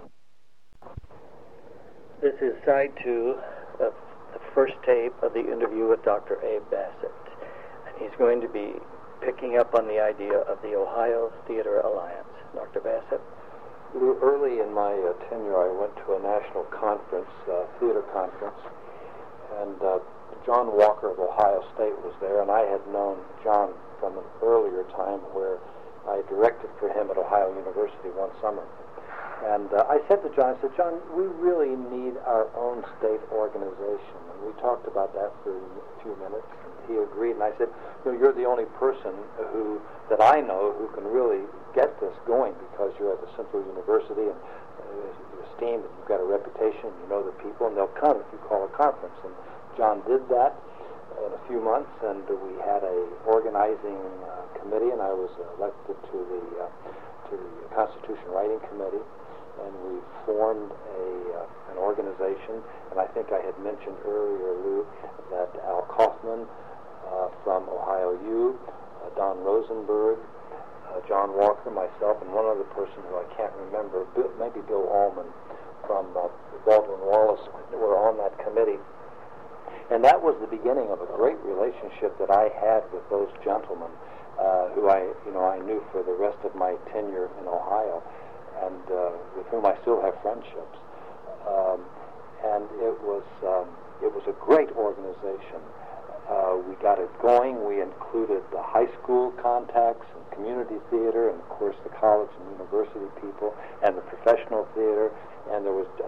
This is side 2 of the first tape of the interview with Dr. Abe Bassett. And he's going to be picking up on the idea of the Ohio Theater Alliance. Dr. Bassett? Early in my tenure, I went to a national conference, theater conference, and John Walker of Ohio State was there, and I had known John from an earlier time where I directed for him at Ohio University one summer. And I said to John, John, we really need our own state organization. And we talked about that for a few minutes, and he agreed. And I said, you're the only person that I know who can really get this going, because you're at the Central University, and you're esteemed, and you've got a reputation, you know the people, and they'll come if you call a conference. And John did that in a few months, and we had a organizing committee, and I was elected to the Constitution Writing Committee. And we formed an organization, and I think I had mentioned earlier, Lou, that Al Kaufman from Ohio U, Don Rosenberg, John Walker, myself, and one other person who I can't remember, maybe Bill Allman from Baldwin-Wallace, were on that committee. And that was the beginning of a great relationship that I had with those gentlemen, who I knew for the rest of my tenure in Ohio, and with whom I still have friendships. And it was a great organization. We got it going. We included the high school contacts and community theater, and of course the college and university people, and the professional theater. And there was a great deal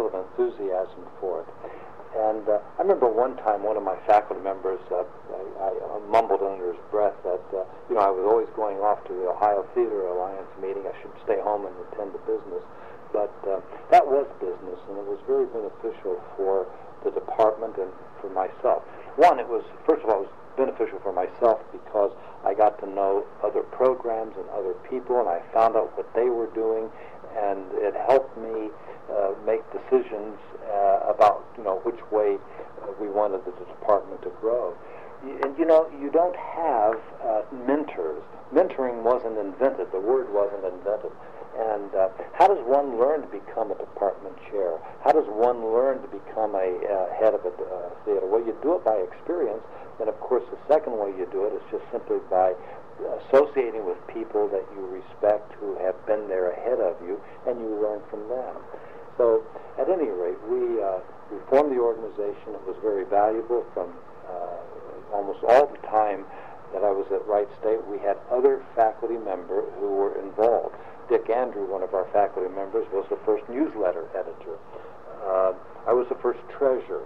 deal of enthusiasm for it. And I remember one time one of my faculty members, I mumbled under his breath that, I was always going off to the Ohio Theater Alliance meeting. I should stay home and attend the business. But that was business, and it was very beneficial for the department and for myself. One, first of all, it was beneficial for myself because I got to know other programs and other people, and I found out what they were doing, and it helped me make decisions about which way we wanted the department to grow. And you don't have mentors. Mentoring wasn't invented. The word wasn't invented. And how does one learn to become a department chair? How does one learn to become a head of a theater? Well, you do it by experience. And of course, the second way you do it is just simply by associating with people that you respect who have been there ahead of you, and you learn from them. So, at any rate, we formed the organization. It was very valuable. From almost all the time that I was at Wright State, we had other faculty members who were involved. Dick Andrew, one of our faculty members, was the first newsletter editor. I was the first treasurer.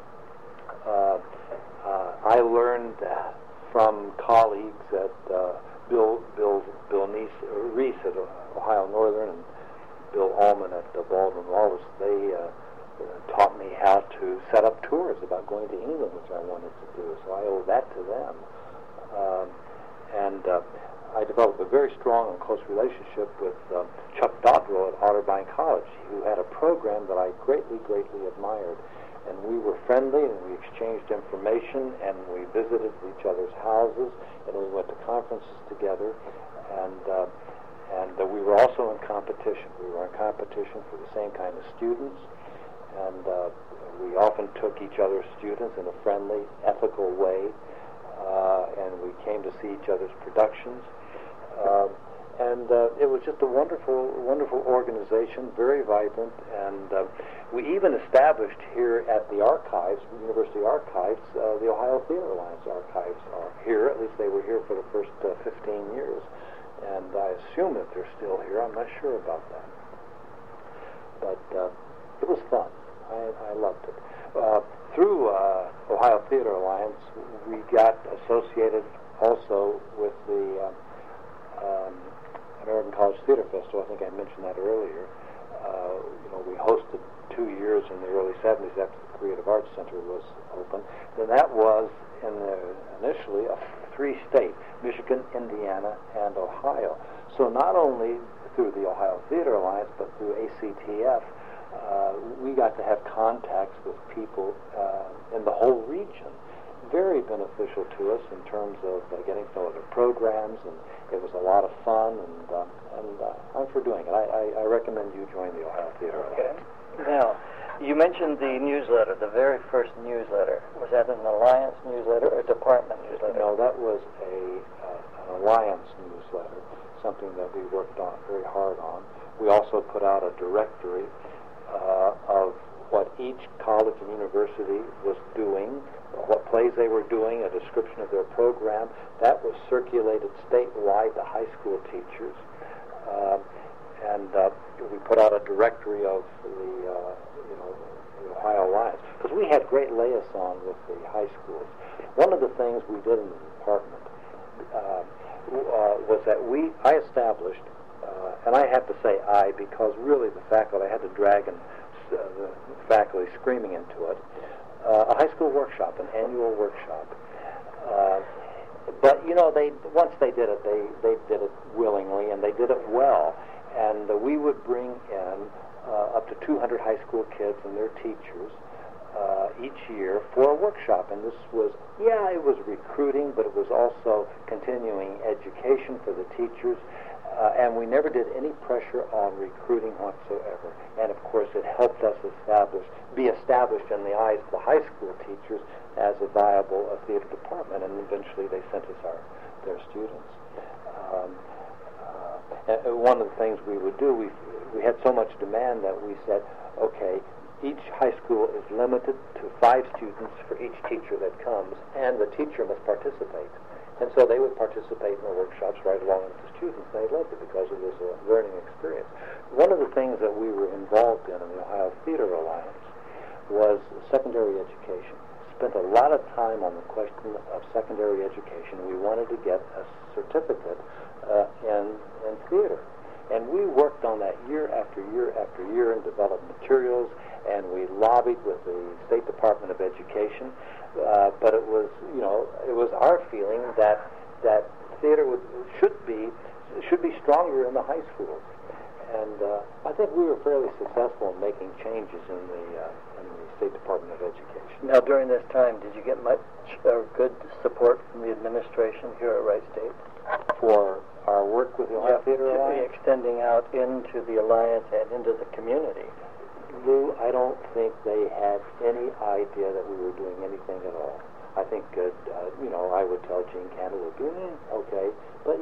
I learned from colleagues at Bill Reese at Ohio Northern and Bill Allman at Baldwin Wallace. They taught me how to set up tours about going to England, which I wanted to do. So I owe that to them. And I developed a very strong and close relationship with Chuck Dodrell at Otterbein College, who had a program that I greatly, greatly admired. And we were friendly, and we exchanged information, and we visited each other's houses, and we went to conferences together, and we were also in competition. We were in competition for the same kind of students, and we often took each other's students in a friendly, ethical way, and we came to see each other's productions. And it was just a wonderful, wonderful organization, very vibrant, and we even established here at the archives, University Archives, the Ohio Theater Alliance archives are here. At least they were here for the first 15 years, and I assume that they're still here. I'm not sure about that. But it was fun. I loved it. Through Ohio Theater Alliance, we got associated also with the American College Theater Festival. I think I mentioned that earlier. We hosted 2 years in the early 70s after the Creative Arts Center was open. Then that was initially a 3-state, Michigan, Indiana, and Ohio. So not only through the Ohio Theater Alliance, but through ACTF, we got to have contacts with people in the whole region. Very beneficial to us in terms of getting to know other programs, and it was a lot of fun, and I'm for doing it. I recommend you join the Ohio Theater Alliance. Now, you mentioned the newsletter, the very first newsletter. Was that an Alliance newsletter or a department newsletter? No, that was an Alliance newsletter, something that we worked on very hard on. We also put out a directory of what each college and university was doing, what plays they were doing, a description of their program. That was circulated statewide to high school teachers. And we put out a directory of the Ohio Alliance, because we had great liaison with the high schools. One of the things we did in the department was that I established, and I have to say I, because really the faculty, I had to drag the faculty screaming into it, a high school workshop, an annual workshop. But once they did it, they did it willingly, and they did it well. And we would bring in up to 200 high school kids and their teachers each year for a workshop. And this was, it was recruiting, but it was also continuing education for the teachers. And we never did any pressure on recruiting whatsoever. And of course, it helped us be established in the eyes of the high school teachers as a viable theater department. And eventually, they sent us their students. One of the things we would do, we had so much demand that we said, okay, each high school is limited to 5 students for each teacher that comes, and the teacher must participate. And so they would participate in the workshops right along with the students. They loved it because it was a learning experience. One of the things that we were involved in the Ohio Theater Alliance was secondary education. Spent a lot of time on the question of secondary education. We wanted to get a certificate in theater. And we worked on that year after year after year and developed materials, and we lobbied with the State Department of Education. But it was, it was our feeling that theater should be stronger in the high schools. And I think we were fairly successful in making changes in the State Department of Education. Now, during this time, did you get much good support from the administration here at Wright State? For our work with the Ohio Theater Alliance? Extending out into the Alliance and into the community. Lou, I don't think they had any idea that we were doing anything at all. I think, I would tell Gene Cantaloupe, okay, but,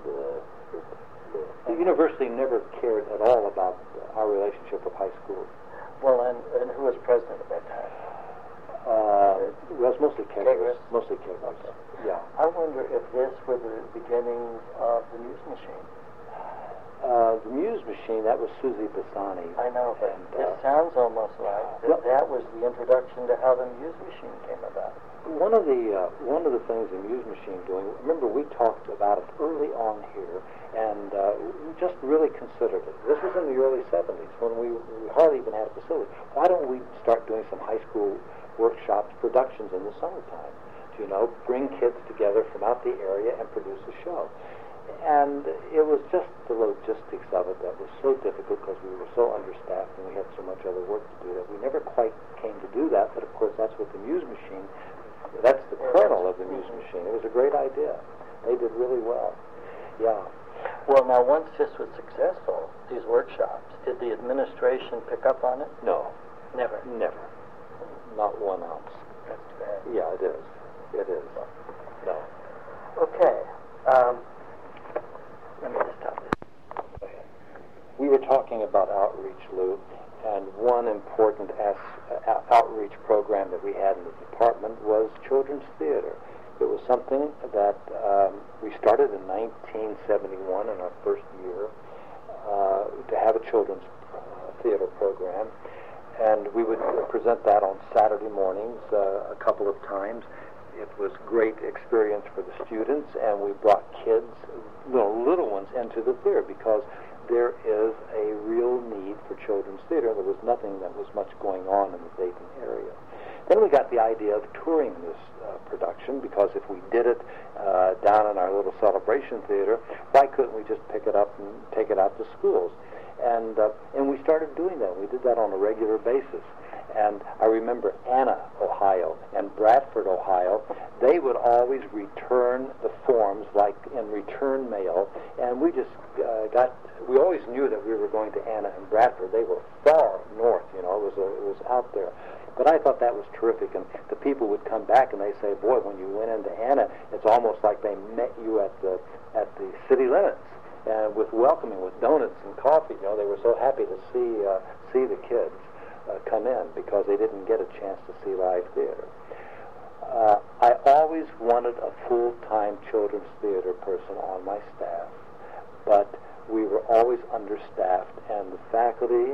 the university never cared at all about our relationship with high schools. Well, and who was president at that time? It was mostly Kegers. Mostly Kegers. Okay. Yeah. I wonder if this were the beginnings of the Muse Machine. The Muse Machine, that was Susie Bassani. I know, but it sounds almost like that was the introduction to how the Muse Machine came about. One of the things the Muse Machine doing, remember we talked about it early on here, and we just really considered it. This was in the early 70s when we hardly even had a facility. Why don't we start doing some high school workshops, productions in the summertime? To, bring kids together from out the area and produce a show. And it was just the logistics of it that was so difficult because we were so understaffed and we had so much other work to do that we never quite came to do that. But of course, that's what the Muse Machine, that's the kernel of the Muse Machine. It was a great idea. They did really well. Yeah. Well, now, once this was successful, these workshops, did the administration pick up on it? No. Never? Never. Not 1 ounce. That's too bad. Yeah, it is. It is. No. Okay. Let me just stop this. We were talking about outreach, Lou, and one important outreach program that we had in the department was children's theater. It was something that we started in 1971 in our first year to have a children's theater program, and we would present that on Saturday mornings a couple of times. It was great experience for the students, and we brought kids, little ones, into the theater because there is a real need for children's theater. There was nothing that was much going on in the Dayton area. Then we got the idea of touring this production because if we did it down in our little celebration theater, why couldn't we just pick it up and take it out to schools? And we started doing that. We did that on a regular basis. And I remember Anna, Ohio, and Bradford, Ohio, they would always return the forms like in return mail, and we just we always knew that we were going to Anna and Bradford. They were far north, it was out there. But I thought that was terrific, and the people would come back and they say, boy, when you went into Anna, it's almost like they met you at the city limits, and with welcoming, with donuts and coffee. They were so happy to see the kids come in because they didn't get a chance to see live theater. I always wanted a full-time children's theater person on my staff, but we were always understaffed, and the faculty,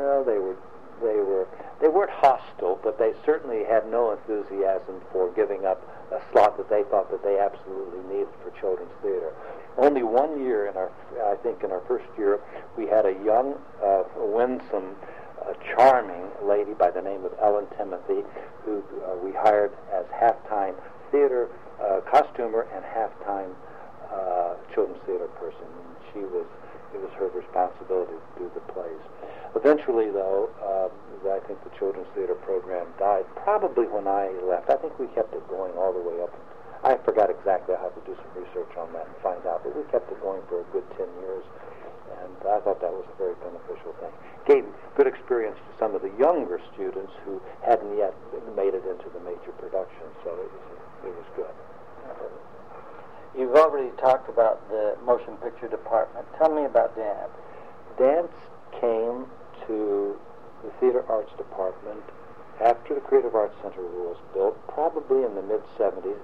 they weren't hostile, but they certainly had no enthusiasm for giving up a slot that they thought that they absolutely needed for children's theater. Only 1 year in our first year, we had a young, winsome, charming lady by the name of Ellen Timothy, who we hired as half-time theater costumer and half-time children's theater person. And it was her responsibility to do the plays. Eventually, though, I think the children's theater program died probably when I left. I think we kept it going all the way up. I forgot exactly. I have to do some research on that and find out, but we kept it going for a good 10 years. And I thought that was a very beneficial thing. Gave good experience to some of the younger students who hadn't yet made it into the major production, so it was good. You've already talked about the motion picture department. Tell me about dance. Dance came to the theater arts department after the Creative Arts Center was built, probably in the mid-70s,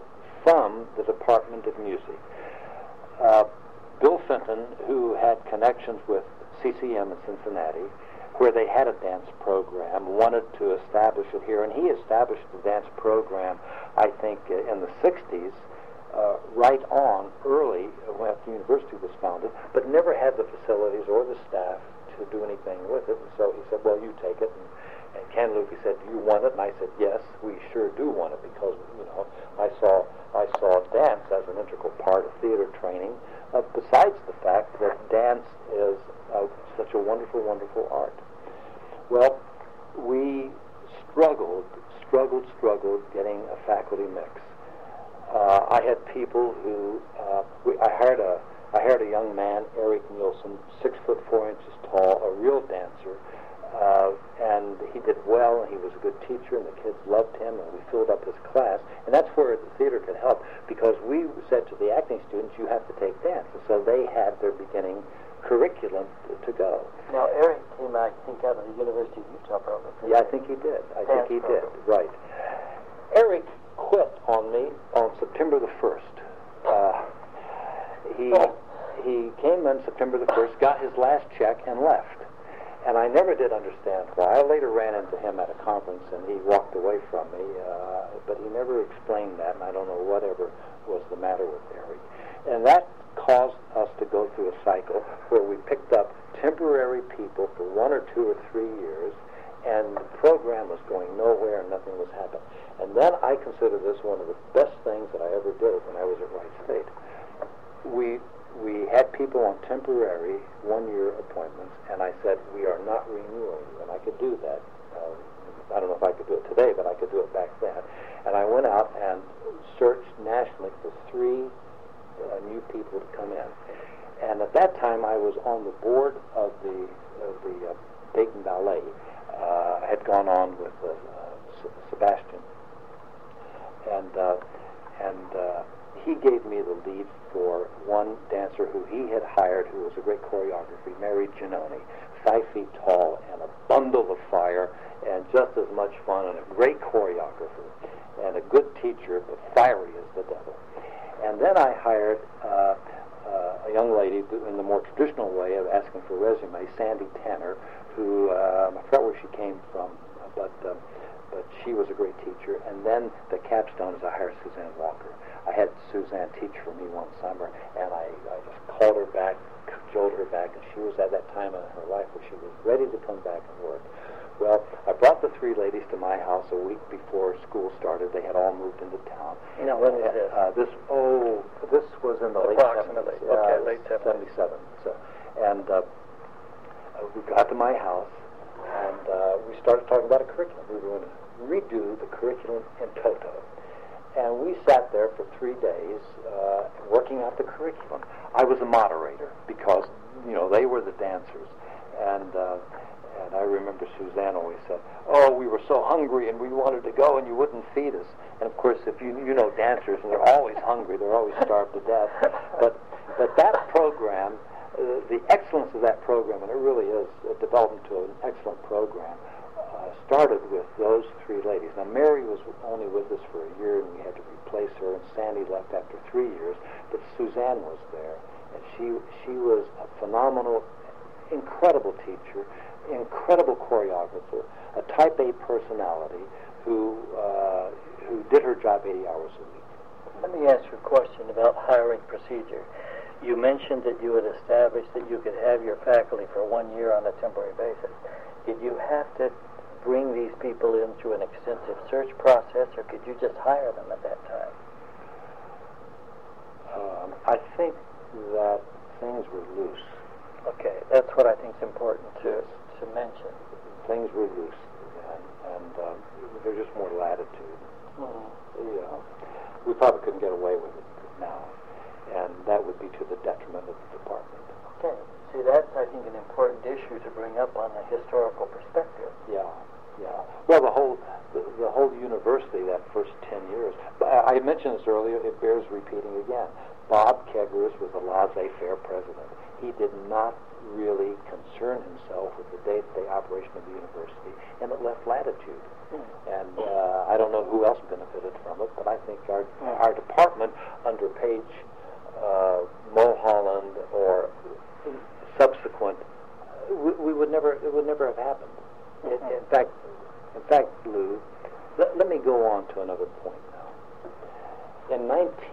from the Department of Music. Bill Fenton, who had connections with CCM in Cincinnati, where they had a dance program, wanted to establish it here, and he established the dance program, I think, in the 60s, right on, early, when the university was founded, but never had the facilities or the staff to do anything with it. And so he said, well, you take it. And Ken Luke, said, do you want it? And I said, yes, we sure do want it, because, I saw dance as an integral part of theater training, besides the fact that dance is such a wonderful, wonderful art. Well, we struggled getting a faculty mix. I had people who, I hired a young man, Eric Nielsen, 6'4" tall, a real dancer, and he did well, and he was a good teacher, and the kids loved him, and we filled up his class. And that's where the theater could help, because we said to the acting students, you have to take dance. And so they had their beginning curriculum to go. Now, Eric came, I think, out of the University of Utah, probably. Yeah, I think he did. Right. Eric quit on me on September the 1st. He came in September the 1st, got his last check, and left. And I never did understand why. I later ran into him at a conference, and he walked away from me, but he never explained that, and I don't know whatever was the matter with Eric. And that caused us to go through a cycle where we picked up temporary people for 1 or 2 or 3 years, and the program was going nowhere and nothing was happening. And then I consider this one of the best things that I ever did when I was at Wright State. We had people on temporary 1-year appointments, and I said, we are not renewing you, and I could do that. I don't know if I could do it today, but I could do it back then. And I went out and searched nationally for 3 new people to come in. And at that time, I was on the board of the Dayton Ballet. I had gone on with Sebastian, and he gave me the lead for one dancer who he had hired, who was a great choreographer, Mary Giannone, 5 feet tall and a bundle of fire, and just as much fun, and a great choreographer and a good teacher, but fiery as the devil. And then I hired a young lady in the more traditional way of asking for a resume, Sandy Tanner, who I forgot where she came from, but she was a great teacher. And then the capstone is I hired Suzanne Walker. I had Suzanne teach for me one summer, and I just called her back, cajoled her back, and she was at that time in her life where she was ready to come back and work. Well, I brought the 3 ladies to my house a week before school started. They had all moved into town. When was this? This was in the late 70s. Okay, late 70s. 77. So, and we got to my house, and we started talking about a curriculum. We were going to redo the curriculum in toto. And we sat there for 3 days working out the curriculum. I was a moderator because, they were the dancers. And I remember Suzanne always said, oh, we were so hungry and we wanted to go and you wouldn't feed us. And of course, if you know dancers, and they're always hungry, they're always starved to death. But that program, the excellence of that program, and it really is developed into an excellent program, started with those 3 ladies. Now, Mary was only with us for a year, and we had to replace her, and Sandy left after 3 years, but Suzanne was there, and she was a phenomenal, incredible teacher, incredible choreographer, a type A personality who did her job 80 hours a week. Let me ask you a question about hiring procedure. You mentioned that you had established that you could have your faculty for 1 year on a temporary basis. Did you have to bring these people in through an extensive search process, or could you just hire them at that time? I think that things were loose. Okay, that's what I think is important to mention. Things were loose, and there's just more latitude. Mm-hmm. We probably couldn't get away with it now, and that would be to the detriment of the department. Okay. See, that's, I think, an important issue to bring up on a historical perspective. Yeah. Well, the whole university, that first 10 years, I mentioned this earlier, it bears repeating again. Bob Keggers was a laissez-faire president. He did not really concern himself with the day-to-day operation of the university, and it left latitude. And I don't know who else benefited from it, but I think our department under Page, Mulholland, or subsequent, we would never. It would never have happened. In fact, Lou, let me go on to another point now. In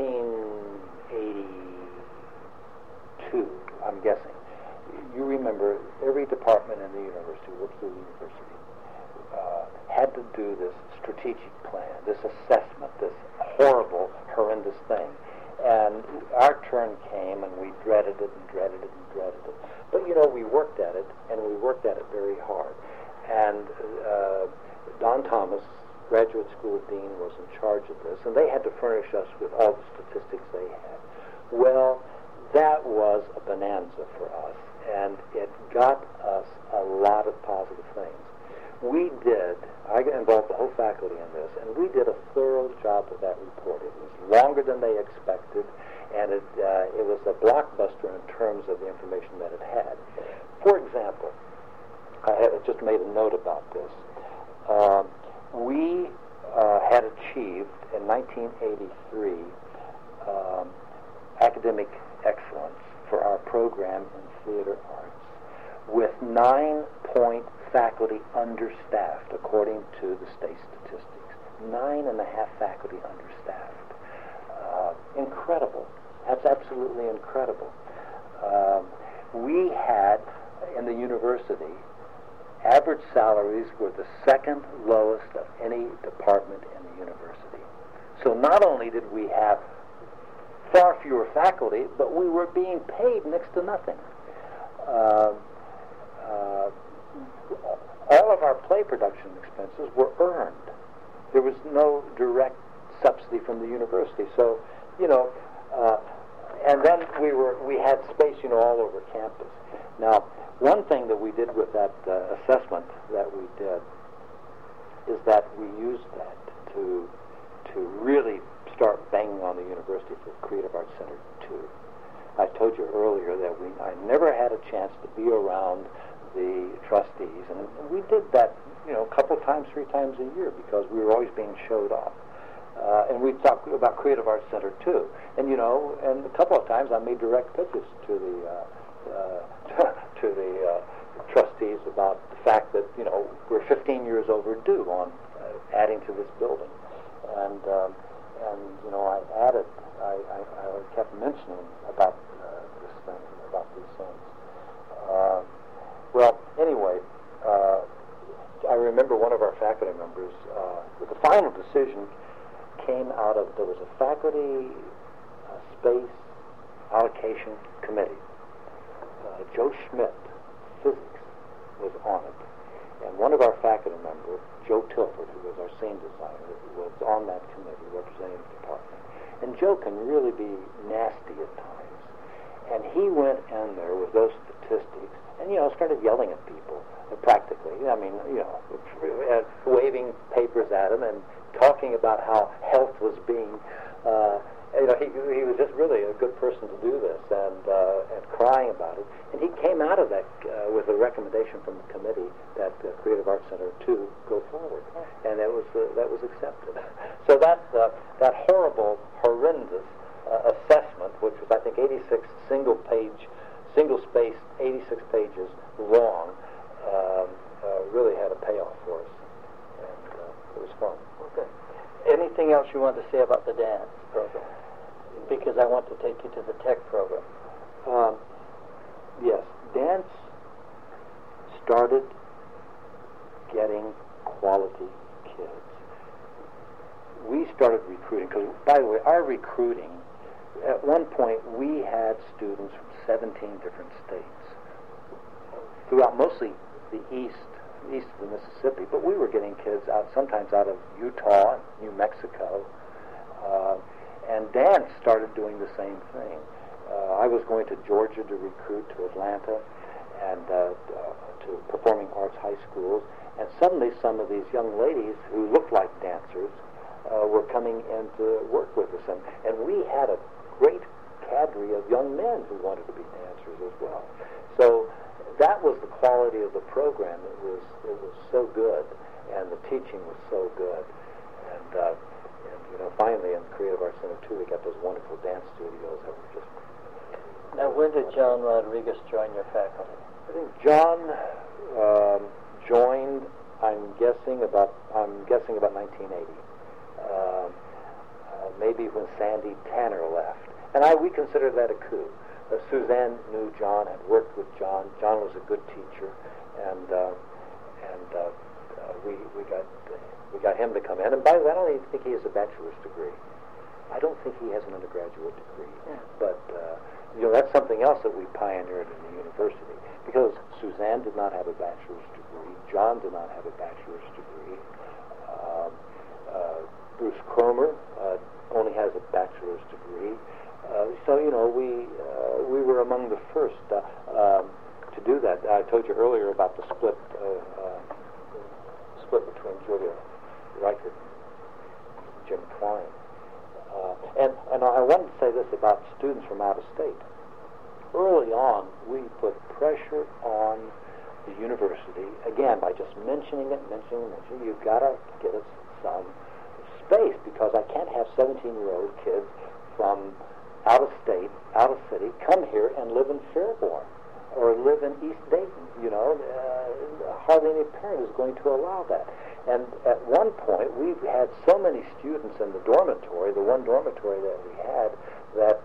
1982, I'm guessing, you remember every department in the university, works through the university, had to do this strategic plan, this assessment, this horrible, horrendous thing. And our turn came, and we dreaded it and dreaded it and dreaded it. But, we worked at it, and we worked at it very hard. And Don Thomas, graduate school dean, was in charge of this, and they had to furnish us with all the statistics they had. Well, that was a bonanza for us, and it got us a lot of positive things. I involved the whole faculty in this, and we did a thorough job of that report. It was longer than they expected, and it was a blockbuster in terms of the information that it had. For example, I just made a note about this. We had achieved in 1983 academic excellence for our program in theater arts with 9-point faculty understaffed, according to the state statistics. 9.5 faculty understaffed. Incredible. That's absolutely incredible. We had, in the university, average salaries were the second lowest of any department in the university. So not only did we have far fewer faculty, but we were being paid next to nothing. All of our play production expenses were earned. There was no direct subsidy from the university. So, and then we had space, all over campus. Now, one thing that we did with that assessment that we did is that we used that to really start banging on the university for Creative Arts Center 2. I told you earlier that I never had a chance to be around the trustees, and we did that, a couple times, 3 times a year, because we were always being showed off. And we talked about Creative Arts Center 2. And, and a couple of times I made direct pitches to the trustees about the fact that, we're 15 years overdue on adding to this building. And I kept mentioning about this thing, about these things. Well, anyway, I remember one of our faculty members, the final decision came out of, there was a faculty space allocation committee. Joe Schmidt, physics, was on it. And one of our faculty members, Joe Tilford, who was our scene designer, was on that committee representing the department. And Joe can really be nasty at times. And he went in there with those statistics and, started yelling at people, practically. Waving papers at them and talking about how health was being, he was just really a good person to do this, and crying about it. And he came out of that with a recommendation from the committee that Creative Arts Center 2 go forward, and that was accepted. So that horrible, horrendous assessment, which was I think 86 single-spaced, 86 pages long, really had a payoff for us, and it was fun. Okay. Anything else you want to say about the dance program? Because I want to take you to the tech program. Yes, dance started getting quality kids. We started recruiting, because, by the way, our recruiting, at one point we had students from 17 different states, throughout mostly the east of the Mississippi, but we were getting kids sometimes out of Utah, New Mexico, and dance started doing the same thing. I was going to Georgia to recruit, to Atlanta, and to performing arts high schools, and suddenly some of these young ladies who looked like dancers were coming in to work with us, and we had a great cadre of young men who wanted to be dancers as well. So that was the quality of the program. It was so good, and the teaching was so good, and finally in Creative Arts Center too, we got those wonderful dance studios that were just. Now, when did John Rodriguez join your faculty? I think John joined. I'm guessing about 1980. Maybe when Sandy Tanner left, and we consider that a coup. Suzanne knew John, had worked with John. John was a good teacher, and we got him to come in. And by the way, I don't even think he has a bachelor's degree. I don't think he has an undergraduate degree. Yeah. But that's something else that we pioneered in the university, because Suzanne did not have a bachelor's degree. John did not have a bachelor's degree. Bruce Cromer only has a bachelor's degree. So we were among the first to do that. I told you earlier about the split between Julia Reichert and Jim Twine. And I wanted to say this about students from out of state. Early on, we put pressure on the university, again, by just mentioning it. You've got to give us some space, because I can't have 17-year-old kids from out of state, out of city, come here and live in Fairborn or live in East Dayton. Hardly any parent is going to allow that. And at one point, we had so many students in the dormitory, the one dormitory that we had, that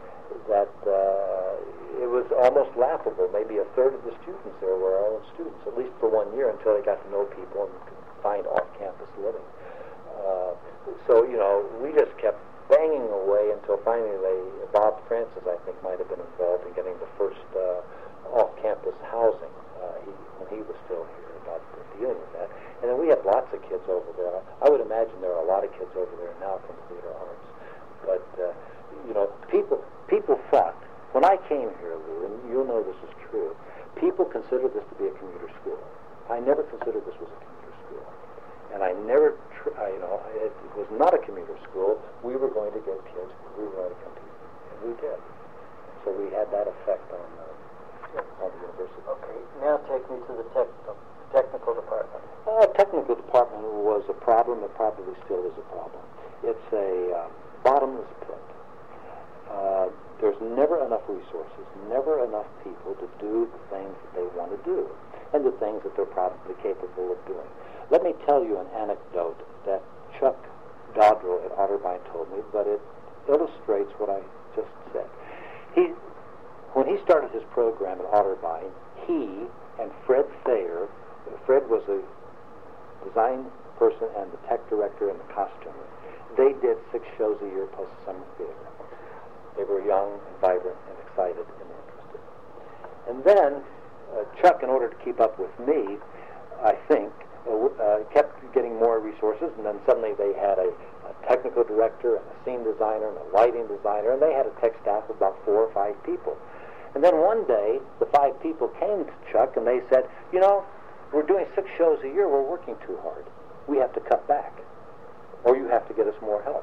it was almost laughable. Maybe a third of the students there were our own students, at least for 1 year, until they got to know people and could find off-campus living. So we just kept banging away until finally Bob Francis, I think, might have been involved in getting the first off-campus housing when he was still here, about dealing with that. And then we had lots of kids over there. I would imagine there are a lot of kids over there now from theater arts. But people thought, when I came here, Lou, and you'll know this is true, people considered this to be a commuter school. I never considered this was a commuter school. And I never, it was not a commuter school. We were going to get kids. We were going to compete. And we did. So we had that effect on the university. Okay, now take me to the technical department. Technical department was a problem. It probably still is a problem. It's a bottomless pit. There's never enough resources, never enough people to do the things that they want to do, and the things that they're probably capable of doing. Let me tell you an anecdote that Chuck Dodrell at Otterbein told me, but it illustrates what I just said. When he started his program at Otterbein, he and Fred Thayer, Fred was a design person and the tech director and the costumer, they did 6 shows a year plus summer theater. They were young and vibrant and excited and interested. And then Chuck, in order to keep up with me, I think, kept getting more resources, and then suddenly they had a technical director and a scene designer and a lighting designer, and they had a tech staff of about 4 or 5 people. And then one day, the 5 people came to Chuck and they said, we're doing 6 shows a year, we're working too hard. We have to cut back, or you have to get us more help.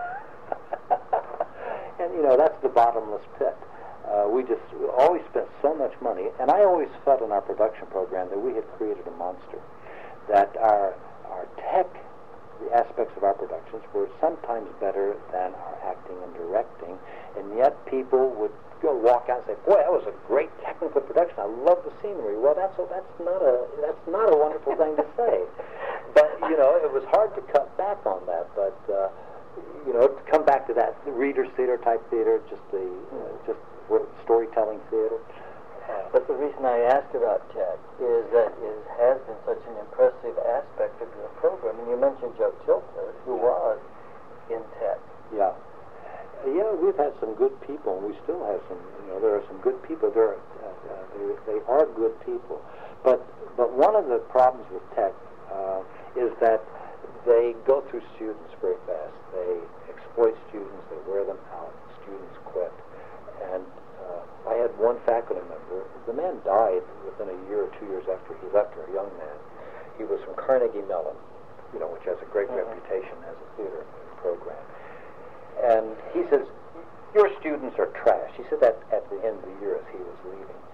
And, that's the bottomless pit. We always spent so much money, and I always felt in our production program that we had created a monster, that our tech, the aspects of our productions, were sometimes better than our acting and directing, and yet people would walk out and say, boy, that was a great technical production. I love the scenery. Well, that's not a wonderful thing to say. But, it was hard to cut back on that, but to come back to that Reader's Theater type theater, just storytelling theater. But the reason I asked about tech is that it has been such an impressive aspect of your program. And you mentioned Joe Tilford, who was in tech. Yeah. Yeah, we've had some good people, and we still have some. There are some good people. They are good people. But one of the problems with tech is that they go through students very fast. They exploit students. They wear them out. Students quit. And I had one faculty member. The man died within a year or 2 years after he left her, a young man. He was from Carnegie Mellon, which has a great reputation as a theater program. And he says, your students are trash. He said that at the end of the year as he was leaving.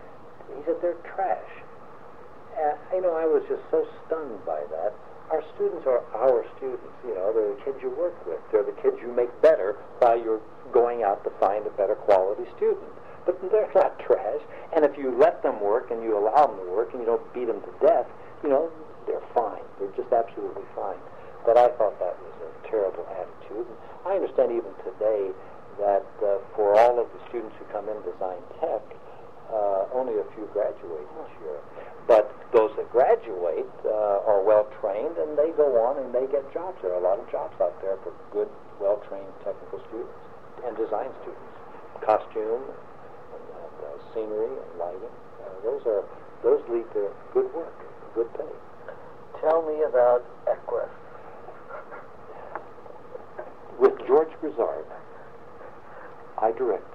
he said, they're trash. And, I was just so stunned by that. Our students are our students. They're the kids you work with. They're the kids you make better while you're going out to find a better quality student. But they're not trash. And if you let them work and you allow them to work and you don't beat them to death, they're fine. They're just absolutely fine. But I thought that was a terrible attitude. And I understand even today that for all of the students who come in design tech, only a few graduate each year. But those that graduate are well-trained, and they go on and they get jobs. There are a lot of jobs out there for good, well-trained technical students and design students. Costume, and scenery, and lighting. Those lead to good work, good pay. Tell me about Equus. With George Grizzard, I directed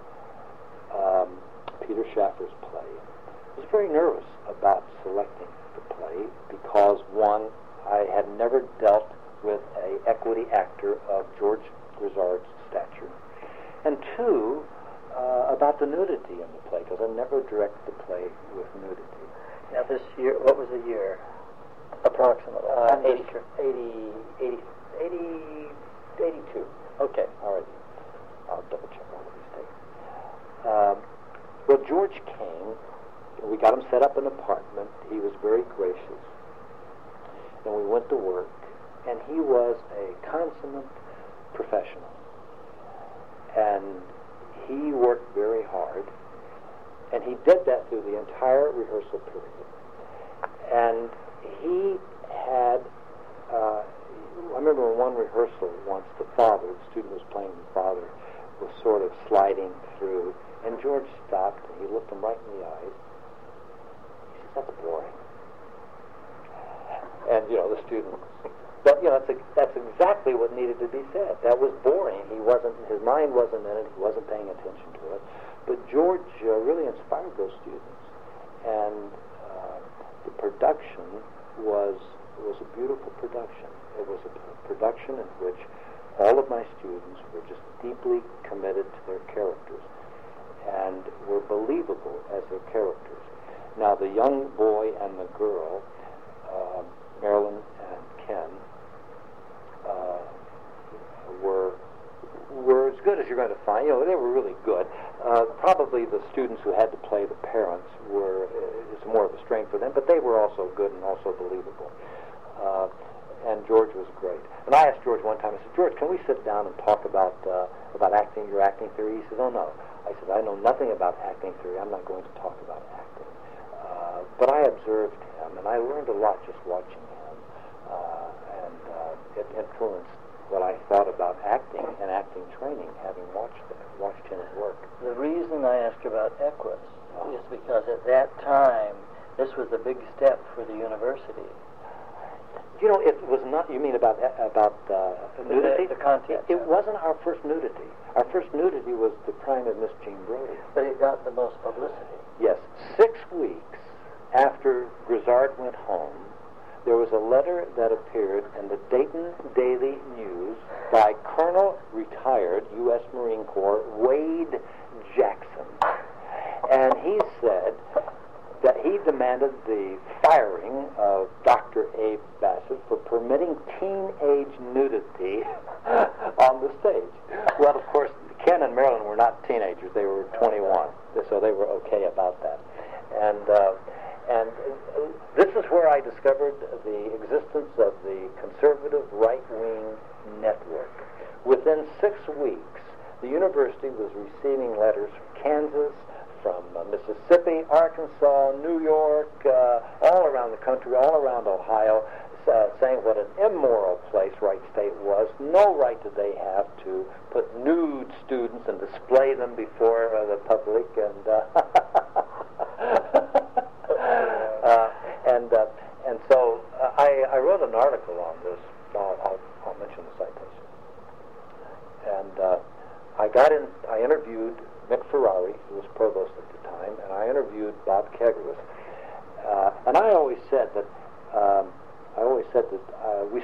Peter Shaffer's play. I was very nervous about selecting the play because, one, I had never dealt with an equity actor of George Grizzard's stature, and two, about the nudity in the play, because I never directed the play with nudity. Now this year, what was the year? Approximately. 82. Okay, all right. I'll double check all of these dates. Well, George came. We got him set up in an apartment. He was very gracious. And we went to work. And he was a consummate professional. And he worked very hard. And he did that through the entire rehearsal period. And he had, I remember in one rehearsal once, the student was playing the father, was sort of sliding through, and George stopped, and he looked him right in the eyes. He said, "That's boring." And, the student, but, that's exactly what needed to be said. That was boring. His mind wasn't in it, he wasn't paying attention to it. But George really inspired those students. And the production was a beautiful production. It was a production in which all of my students were just deeply committed to their characters and were believable as their characters. Now, the young boy and the girl, Marilyn and Ken, were as good as you're going to find. They were really good. Probably the students who had to play the parents it's more of a strain for them, but they were also good and also believable. And George was great. And I asked George one time, I said, "George, can we sit down and talk about acting, your acting theory?" He said, "Oh, no." I said, "I know nothing about acting theory. I'm not going to talk about acting." But I observed him, and I learned a lot just watching him. And it influenced what I thought about acting and acting training, having watched him at work. The reason I asked about Equus is because at that time, this was a big step for the university. It was not. You mean about nudity? The content. It wasn't our first nudity. Our first nudity was the crime of Miss Jean Brodie. But it got the most publicity. Yes. 6 weeks after Grizzard went home, there was a letter that appeared in the Dayton Daily News by Colonel retired U.S. Marine Corps Wade Jackson. And he said that he demanded the firing of Dr. Abe Bassett for permitting teenage nudity on the stage. Well, of course, Ken and Marilyn were not teenagers. They were 21, so they were okay about that. And this is where I discovered the existence of the conservative right-wing network. Within 6 weeks, the university was receiving letters from Kansas, from Mississippi, Arkansas, New York, all around the country, all around Ohio, saying what an immoral place Wright State was. No right did they have to put nude students and display them before the public. And so I wrote an article on this. I'll mention the citation. And I interviewed Mick Ferrari, who was provost at the time, and I interviewed Bob Kegerlis. And I always said that we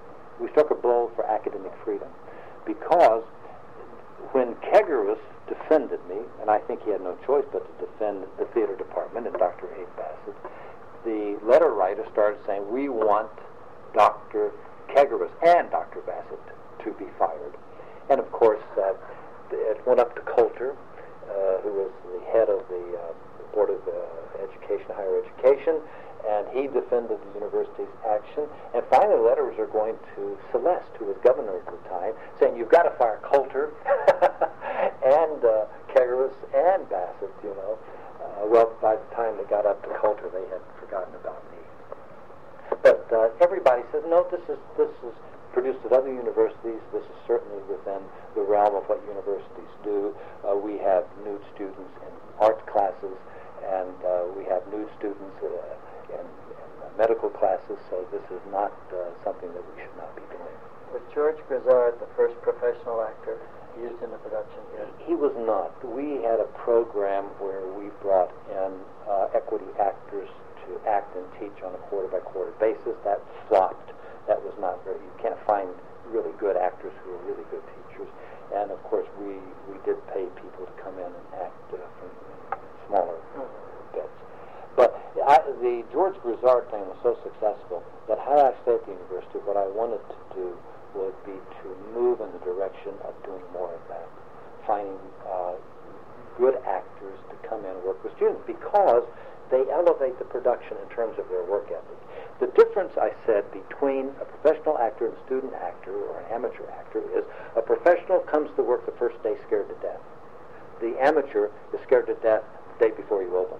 struck a blow for academic freedom, because when Kegerlis defended defended me, and I think he had no choice but to defend the theater department and Dr. Abe Bassett. The letter writer started saying, we want Dr. Kegarus and Dr. Bassett to be fired. And of course, it went up to Coulter, who was the head of the Board of Education, Higher Education, and he defended the university's action. And finally, letters are going to Celeste, who was governor at the time, saying, you've got to fire Coulter and Kegarus and Bassett, you know. Well, by the time they got up to Coulter, they had forgotten about me. But everybody says, no, this is produced at other universities. This is certainly within the realm of what universities do. We have nude students in arts classes, and we have nude students in medical classes, so this is not something that we should not be doing. Was George Grizzard the first professional actor used in the production here? He was not. We had a program where we brought in equity actors to act and teach on a quarter-by-quarter basis. That flopped. That was not very, you can't find really good actors who are really good teachers. And of course, we did pay people to come in and act from smaller bits. But the George Grizzard thing was so successful that had I stayed at the university, what I wanted to do would be to move in the direction of doing more of that, finding good actors to come in and work with students, because they elevate the production in terms of their work ethic. The difference, I said, between a professional actor and a student actor or an amateur actor is a professional comes to work the first day scared to death. The amateur is scared to death the day before you open.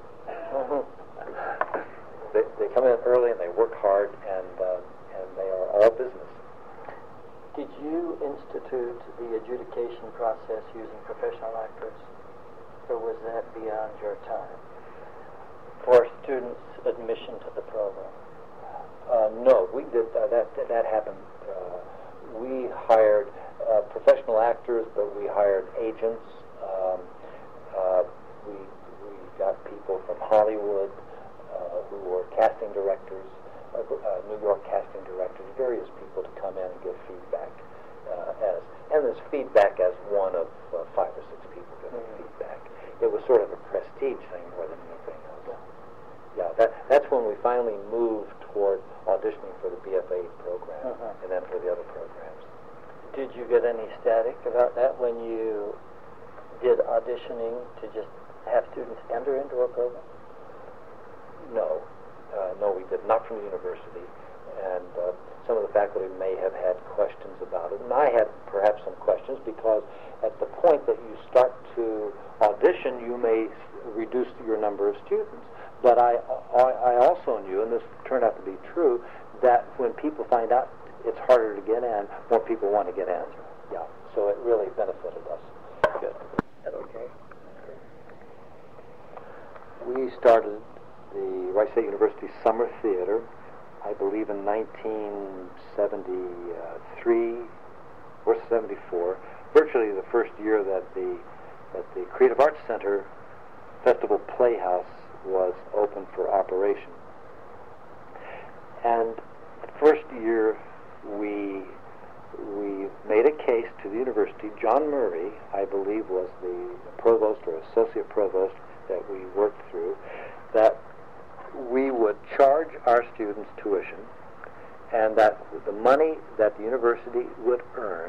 They come in early and they work hard, and they are all business. Did you institute the adjudication process using professional actors, or was that beyond your time? For students' admission to the program? No, we did that happened. We hired professional actors, but we hired agents. We got people from Hollywood who were casting directors, New York casting directors, various people to come in and give feedback. And there's feedback as one of 5 or 6 people giving feedback. It was sort of a prestige thing more than anything else. Yeah, that's when we finally moved toward auditioning for the BFA program and then for the other programs. Did you get any static about that when you did auditioning to just have students enter into a program? No, we did not from the university, and some of the faculty may have had questions about it, and I had perhaps some questions because at the point that you start to audition, you may reduce your number of students. But I also knew, and this turned out to be true, that when people find out it's harder to get in, more people want to get in. Yeah, so it really benefited us. Good. Okay. We started the Wright State University Summer Theater, I believe in 1973 or 74, virtually the first year that the Creative Arts Center Festival Playhouse was open for operation. And the first year we made a case to the university. John Murray, I believe, was the provost or associate provost that we worked through, that we would charge our students tuition, and that the money that the university would earn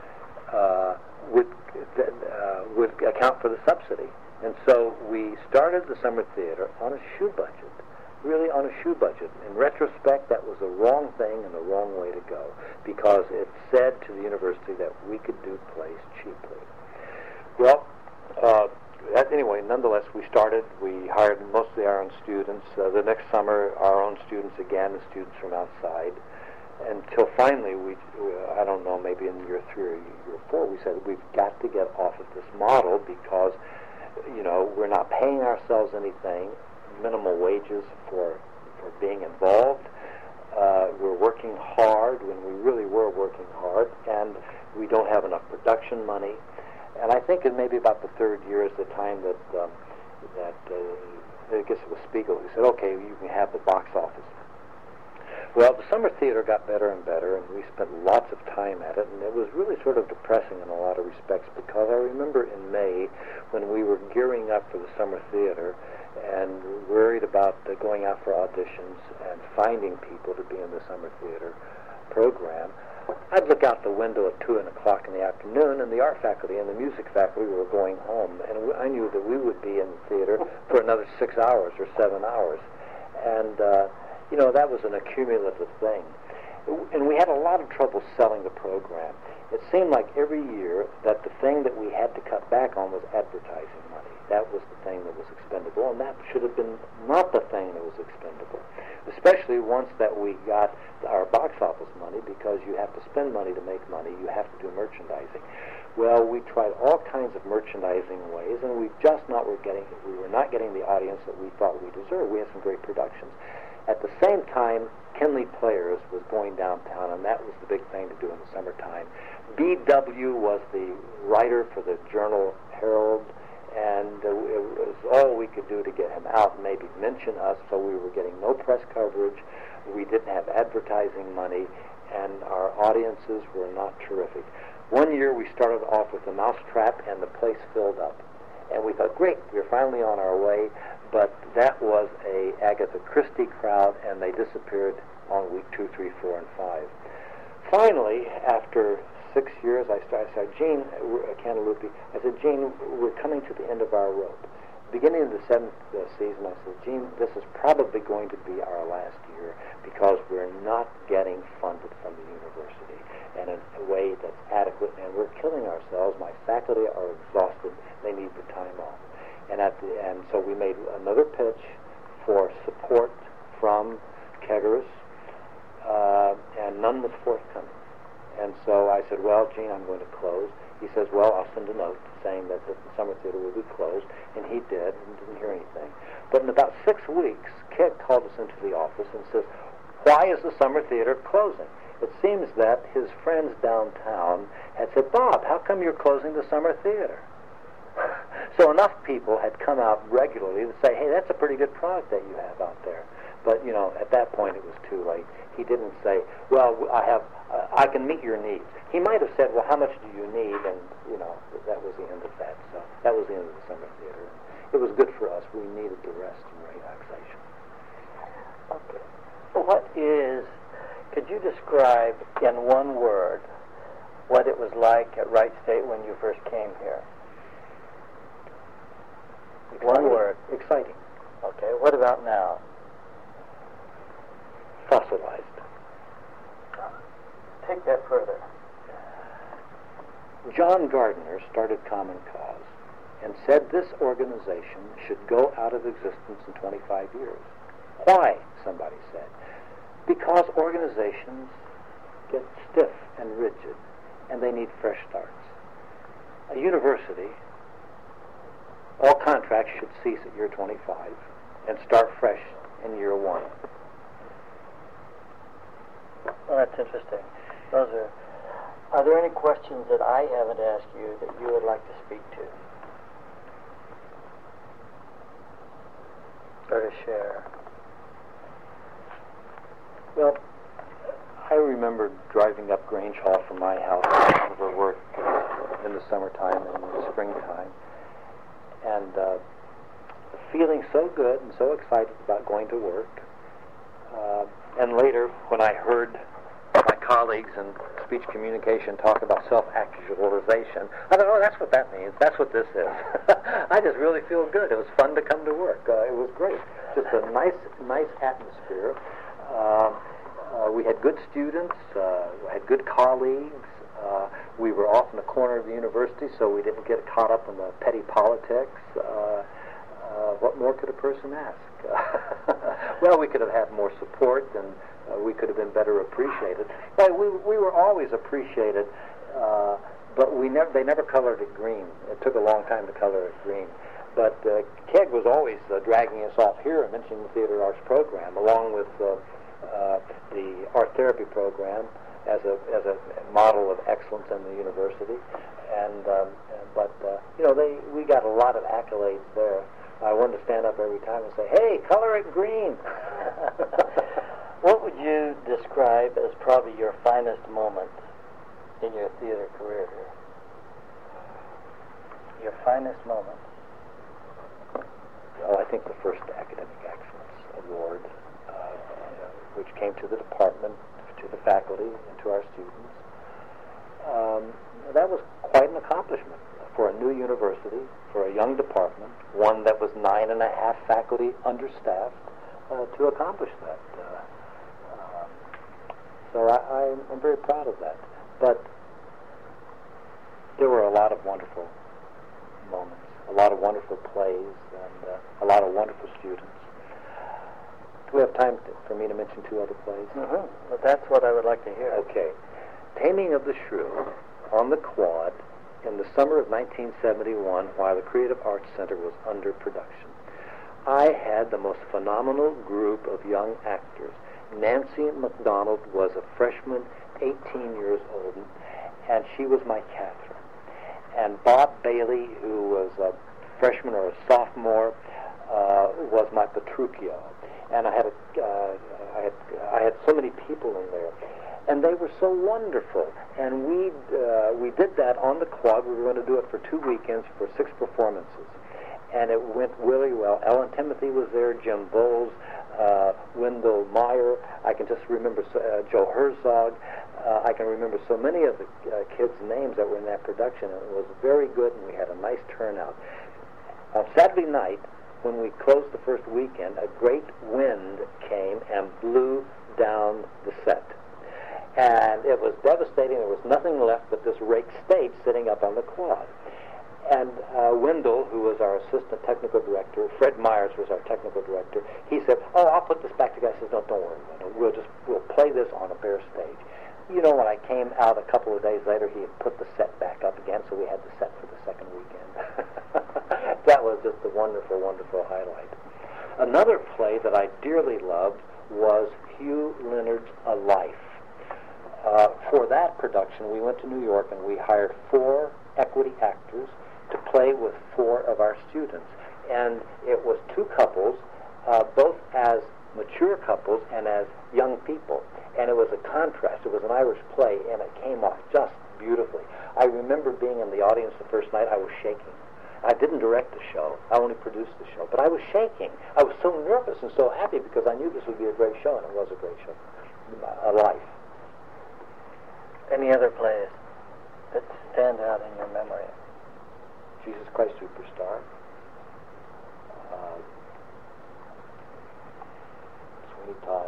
would account for the subsidy. And so we started the summer theater on a shoe budget, really on a shoe budget. In retrospect, that was the wrong thing and the wrong way to go, because it said to the university that we could do plays cheaply. Well, anyway, nonetheless, we started. We hired mostly our own students. The next summer, our own students again, and students from outside. Until finally, I don't know, maybe in year 3 or year 4, we said we've got to get off of this model because, you know, we're not paying ourselves anything, minimal wages for being involved. We're working hard when we really were working hard, and we don't have enough production money. And I think in maybe about the 3rd year is the time that I guess it was Spiegel who said, okay, you can have the box office. Well, the summer theater got better and better, and we spent lots of time at it, and it was really sort of depressing in a lot of respects, because I remember in May when we were gearing up for the summer theater and worried about going out for auditions and finding people to be in the summer theater program, I'd look out the window at 2 o'clock in the afternoon, and the art faculty and the music faculty were going home, and I knew that we would be in the theater for another 6 hours or 7 hours. And that was an accumulative thing. And we had a lot of trouble selling the program. It seemed like every year that the thing that we had to cut back on was advertising money. That was the thing that was expendable, and that should have been not the thing that was expendable, especially once that we got our box office money, because you have to spend money to make money. You have to do merchandising. Well, we tried all kinds of merchandising ways, and we were not getting the audience that we thought we deserved. We had some great productions. At the same time, Kinley Players was going downtown, and that was the big thing to do in the summertime. B.W. was the writer for the Journal Herald, and it was all we could do to get him out and maybe mention us, so we were getting no press coverage. We didn't have advertising money, and our audiences were not terrific. One year we started off with the Mousetrap, and the place filled up. And we thought, great, we're finally on our way, but that was a Agatha Christie crowd, and they disappeared on week 2, 3, 4, and 5. Finally, after 6 years, I said, Gene, Cantalupe, I said, Gene, we're coming to the end of our rope. Beginning of the 7th season, I said, Gene, this is probably going to be our last year, because we're not getting funded from the university in a way that's adequate, and we're killing ourselves. My faculty are exhausted. They need the time off. And so we made another pitch for support from Keggers, and none was forthcoming. And so I said, well, Gene, I'm going to close. He says, well, I'll send a note saying that the summer theater will be closed, and he did, and didn't hear anything. But in about 6 weeks, Keg called us into the office and says, why is the summer theater closing? It seems that his friends downtown had said, Bob, how come you're closing the summer theater? So enough people had come out regularly to say, hey, that's a pretty good product that you have out there. But, at that point it was too late. He didn't say, well, I can meet your needs. He might have said, well, how much do you need? And, that was the end of that. So that was the end of the summer theater. It was good for us. We needed the rest and relaxation. Okay. Could you describe in one word what it was like at Wright State when you first came here? Exciting. One word. Exciting. Okay. What about now? Fossilized. Take that further. John Gardner started Common Cause and said this organization should go out of existence in 25 years. Why, somebody said. Because organizations get stiff and rigid, and they need fresh starts. A university, all contracts should cease at year 25 and start fresh in year 1. Well, that's interesting. Are there any questions that I haven't asked you that you would like to speak to? Or to share? Well, I remember driving up Grange Hall from my house for work in the summertime and in the springtime, and feeling so good and so excited about going to work. And later, when I heard my colleagues in speech communication talk about self-actualization, I thought, oh, that's what that means. That's what this is. I just really feel good. It was fun to come to work. It was great. Just a nice atmosphere. We had good students. We had good colleagues. We were off in the corner of the university, so we didn't get caught up in the petty politics. What more could a person ask? Well, we could have had more support, and we could have been better appreciated. But we were always appreciated, but they never colored it green. It took a long time to color it green. But Keg was always dragging us off here and mentioning the Theater Arts program, along with the art therapy program as a model of excellence in the university. We got a lot of accolades there. I wanted to stand up every time and say, hey, color it green. What would you describe as probably your finest moment in your theater career here? Your finest moment? Well, I think the first Academic Excellence Award, which came to the department, to the faculty, and to our students, that was quite an accomplishment for a new university, for a young department, one that was 9.5 faculty understaffed, to accomplish that. So I'm very proud of that. But there were a lot of wonderful moments, a lot of wonderful plays, and a lot of wonderful students. Do we have time for me to mention 2 other plays? Mm-hmm. Well, that's what I would like to hear. Okay. Taming of the Shrew on the Quad in the summer of 1971 while the Creative Arts Center was under production. I had the most phenomenal group of young actors. Nancy MacDonald was a freshman, 18 years old, and she was my Catherine. And Bob Bailey, who was a freshman or a sophomore, was my Petruchio. And I had so many people in there, and they were so wonderful. And we did that on the Quad. We were going to do it for 2 weekends for 6 performances, and it went really well. Ellen Timothy was there, Jim Bowles, Wendell Meyer. I can just remember Joe Herzog. I can remember so many of the kids' names that were in that production, and it was very good, and we had a nice turnout. On Saturday night, when we closed the first weekend, a great wind came and blew down the set. And it was devastating. There was nothing left but this rake stage sitting up on the Quad. And Wendell, who was our assistant technical director, Fred Myers was our technical director, he said, "Oh, I'll put this back together." I said, "No, don't worry, Wendell. We'll play this on a bare stage." You know, when I came out a couple of days later, he had put the set back up again, so we had the set for the second weekend. That was just a wonderful, wonderful highlight. Another play that I dearly loved was Hugh Leonard's A Life. For that production, we went to New York and we hired 4 equity actors to play with 4 of our students. And it was 2 couples, both as mature couples and as young people. And it was a contrast. It was an Irish play, and it came off just beautifully. I remember being in the audience the first night. I was shaking. I didn't direct the show. I only produced the show. But I was shaking. I was so nervous and so happy because I knew this would be a great show, and it was a great show. A Life. Any other plays that stand out in your memory? Jesus Christ Superstar. Sweeney Todd.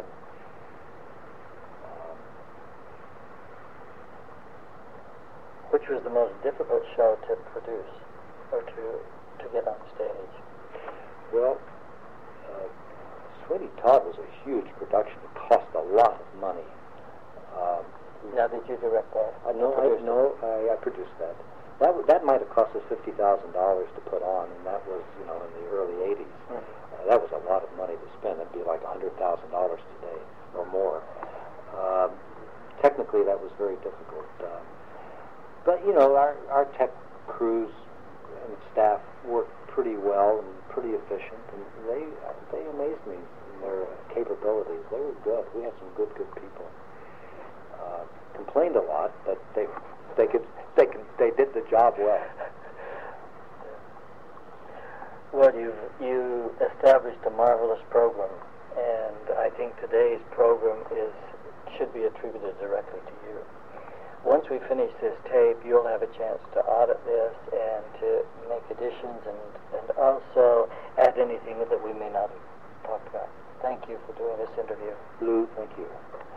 Which was the most difficult show to produce or to get on stage? Well, Sweeney Todd was a huge production. It cost a lot of money. Now, did you direct that? I produced that. That might have cost us $50,000 to put on, and that was, in the early 80s. Mm-hmm. That was a lot of money to spend. It'd be like $100,000 today or more. Technically, that was very difficult. But, our tech crews and staff worked pretty well and pretty efficient, and they amazed me in their capabilities. They were good. We had some good people. Complained a lot, but they did the job well. Well, you established a marvelous program, and I think today's program should be attributed directly to you. Once we finish this tape, you'll have a chance to audit this and to make additions and also add anything that we may not have talked about. Thank you for doing this interview. Lou, thank you.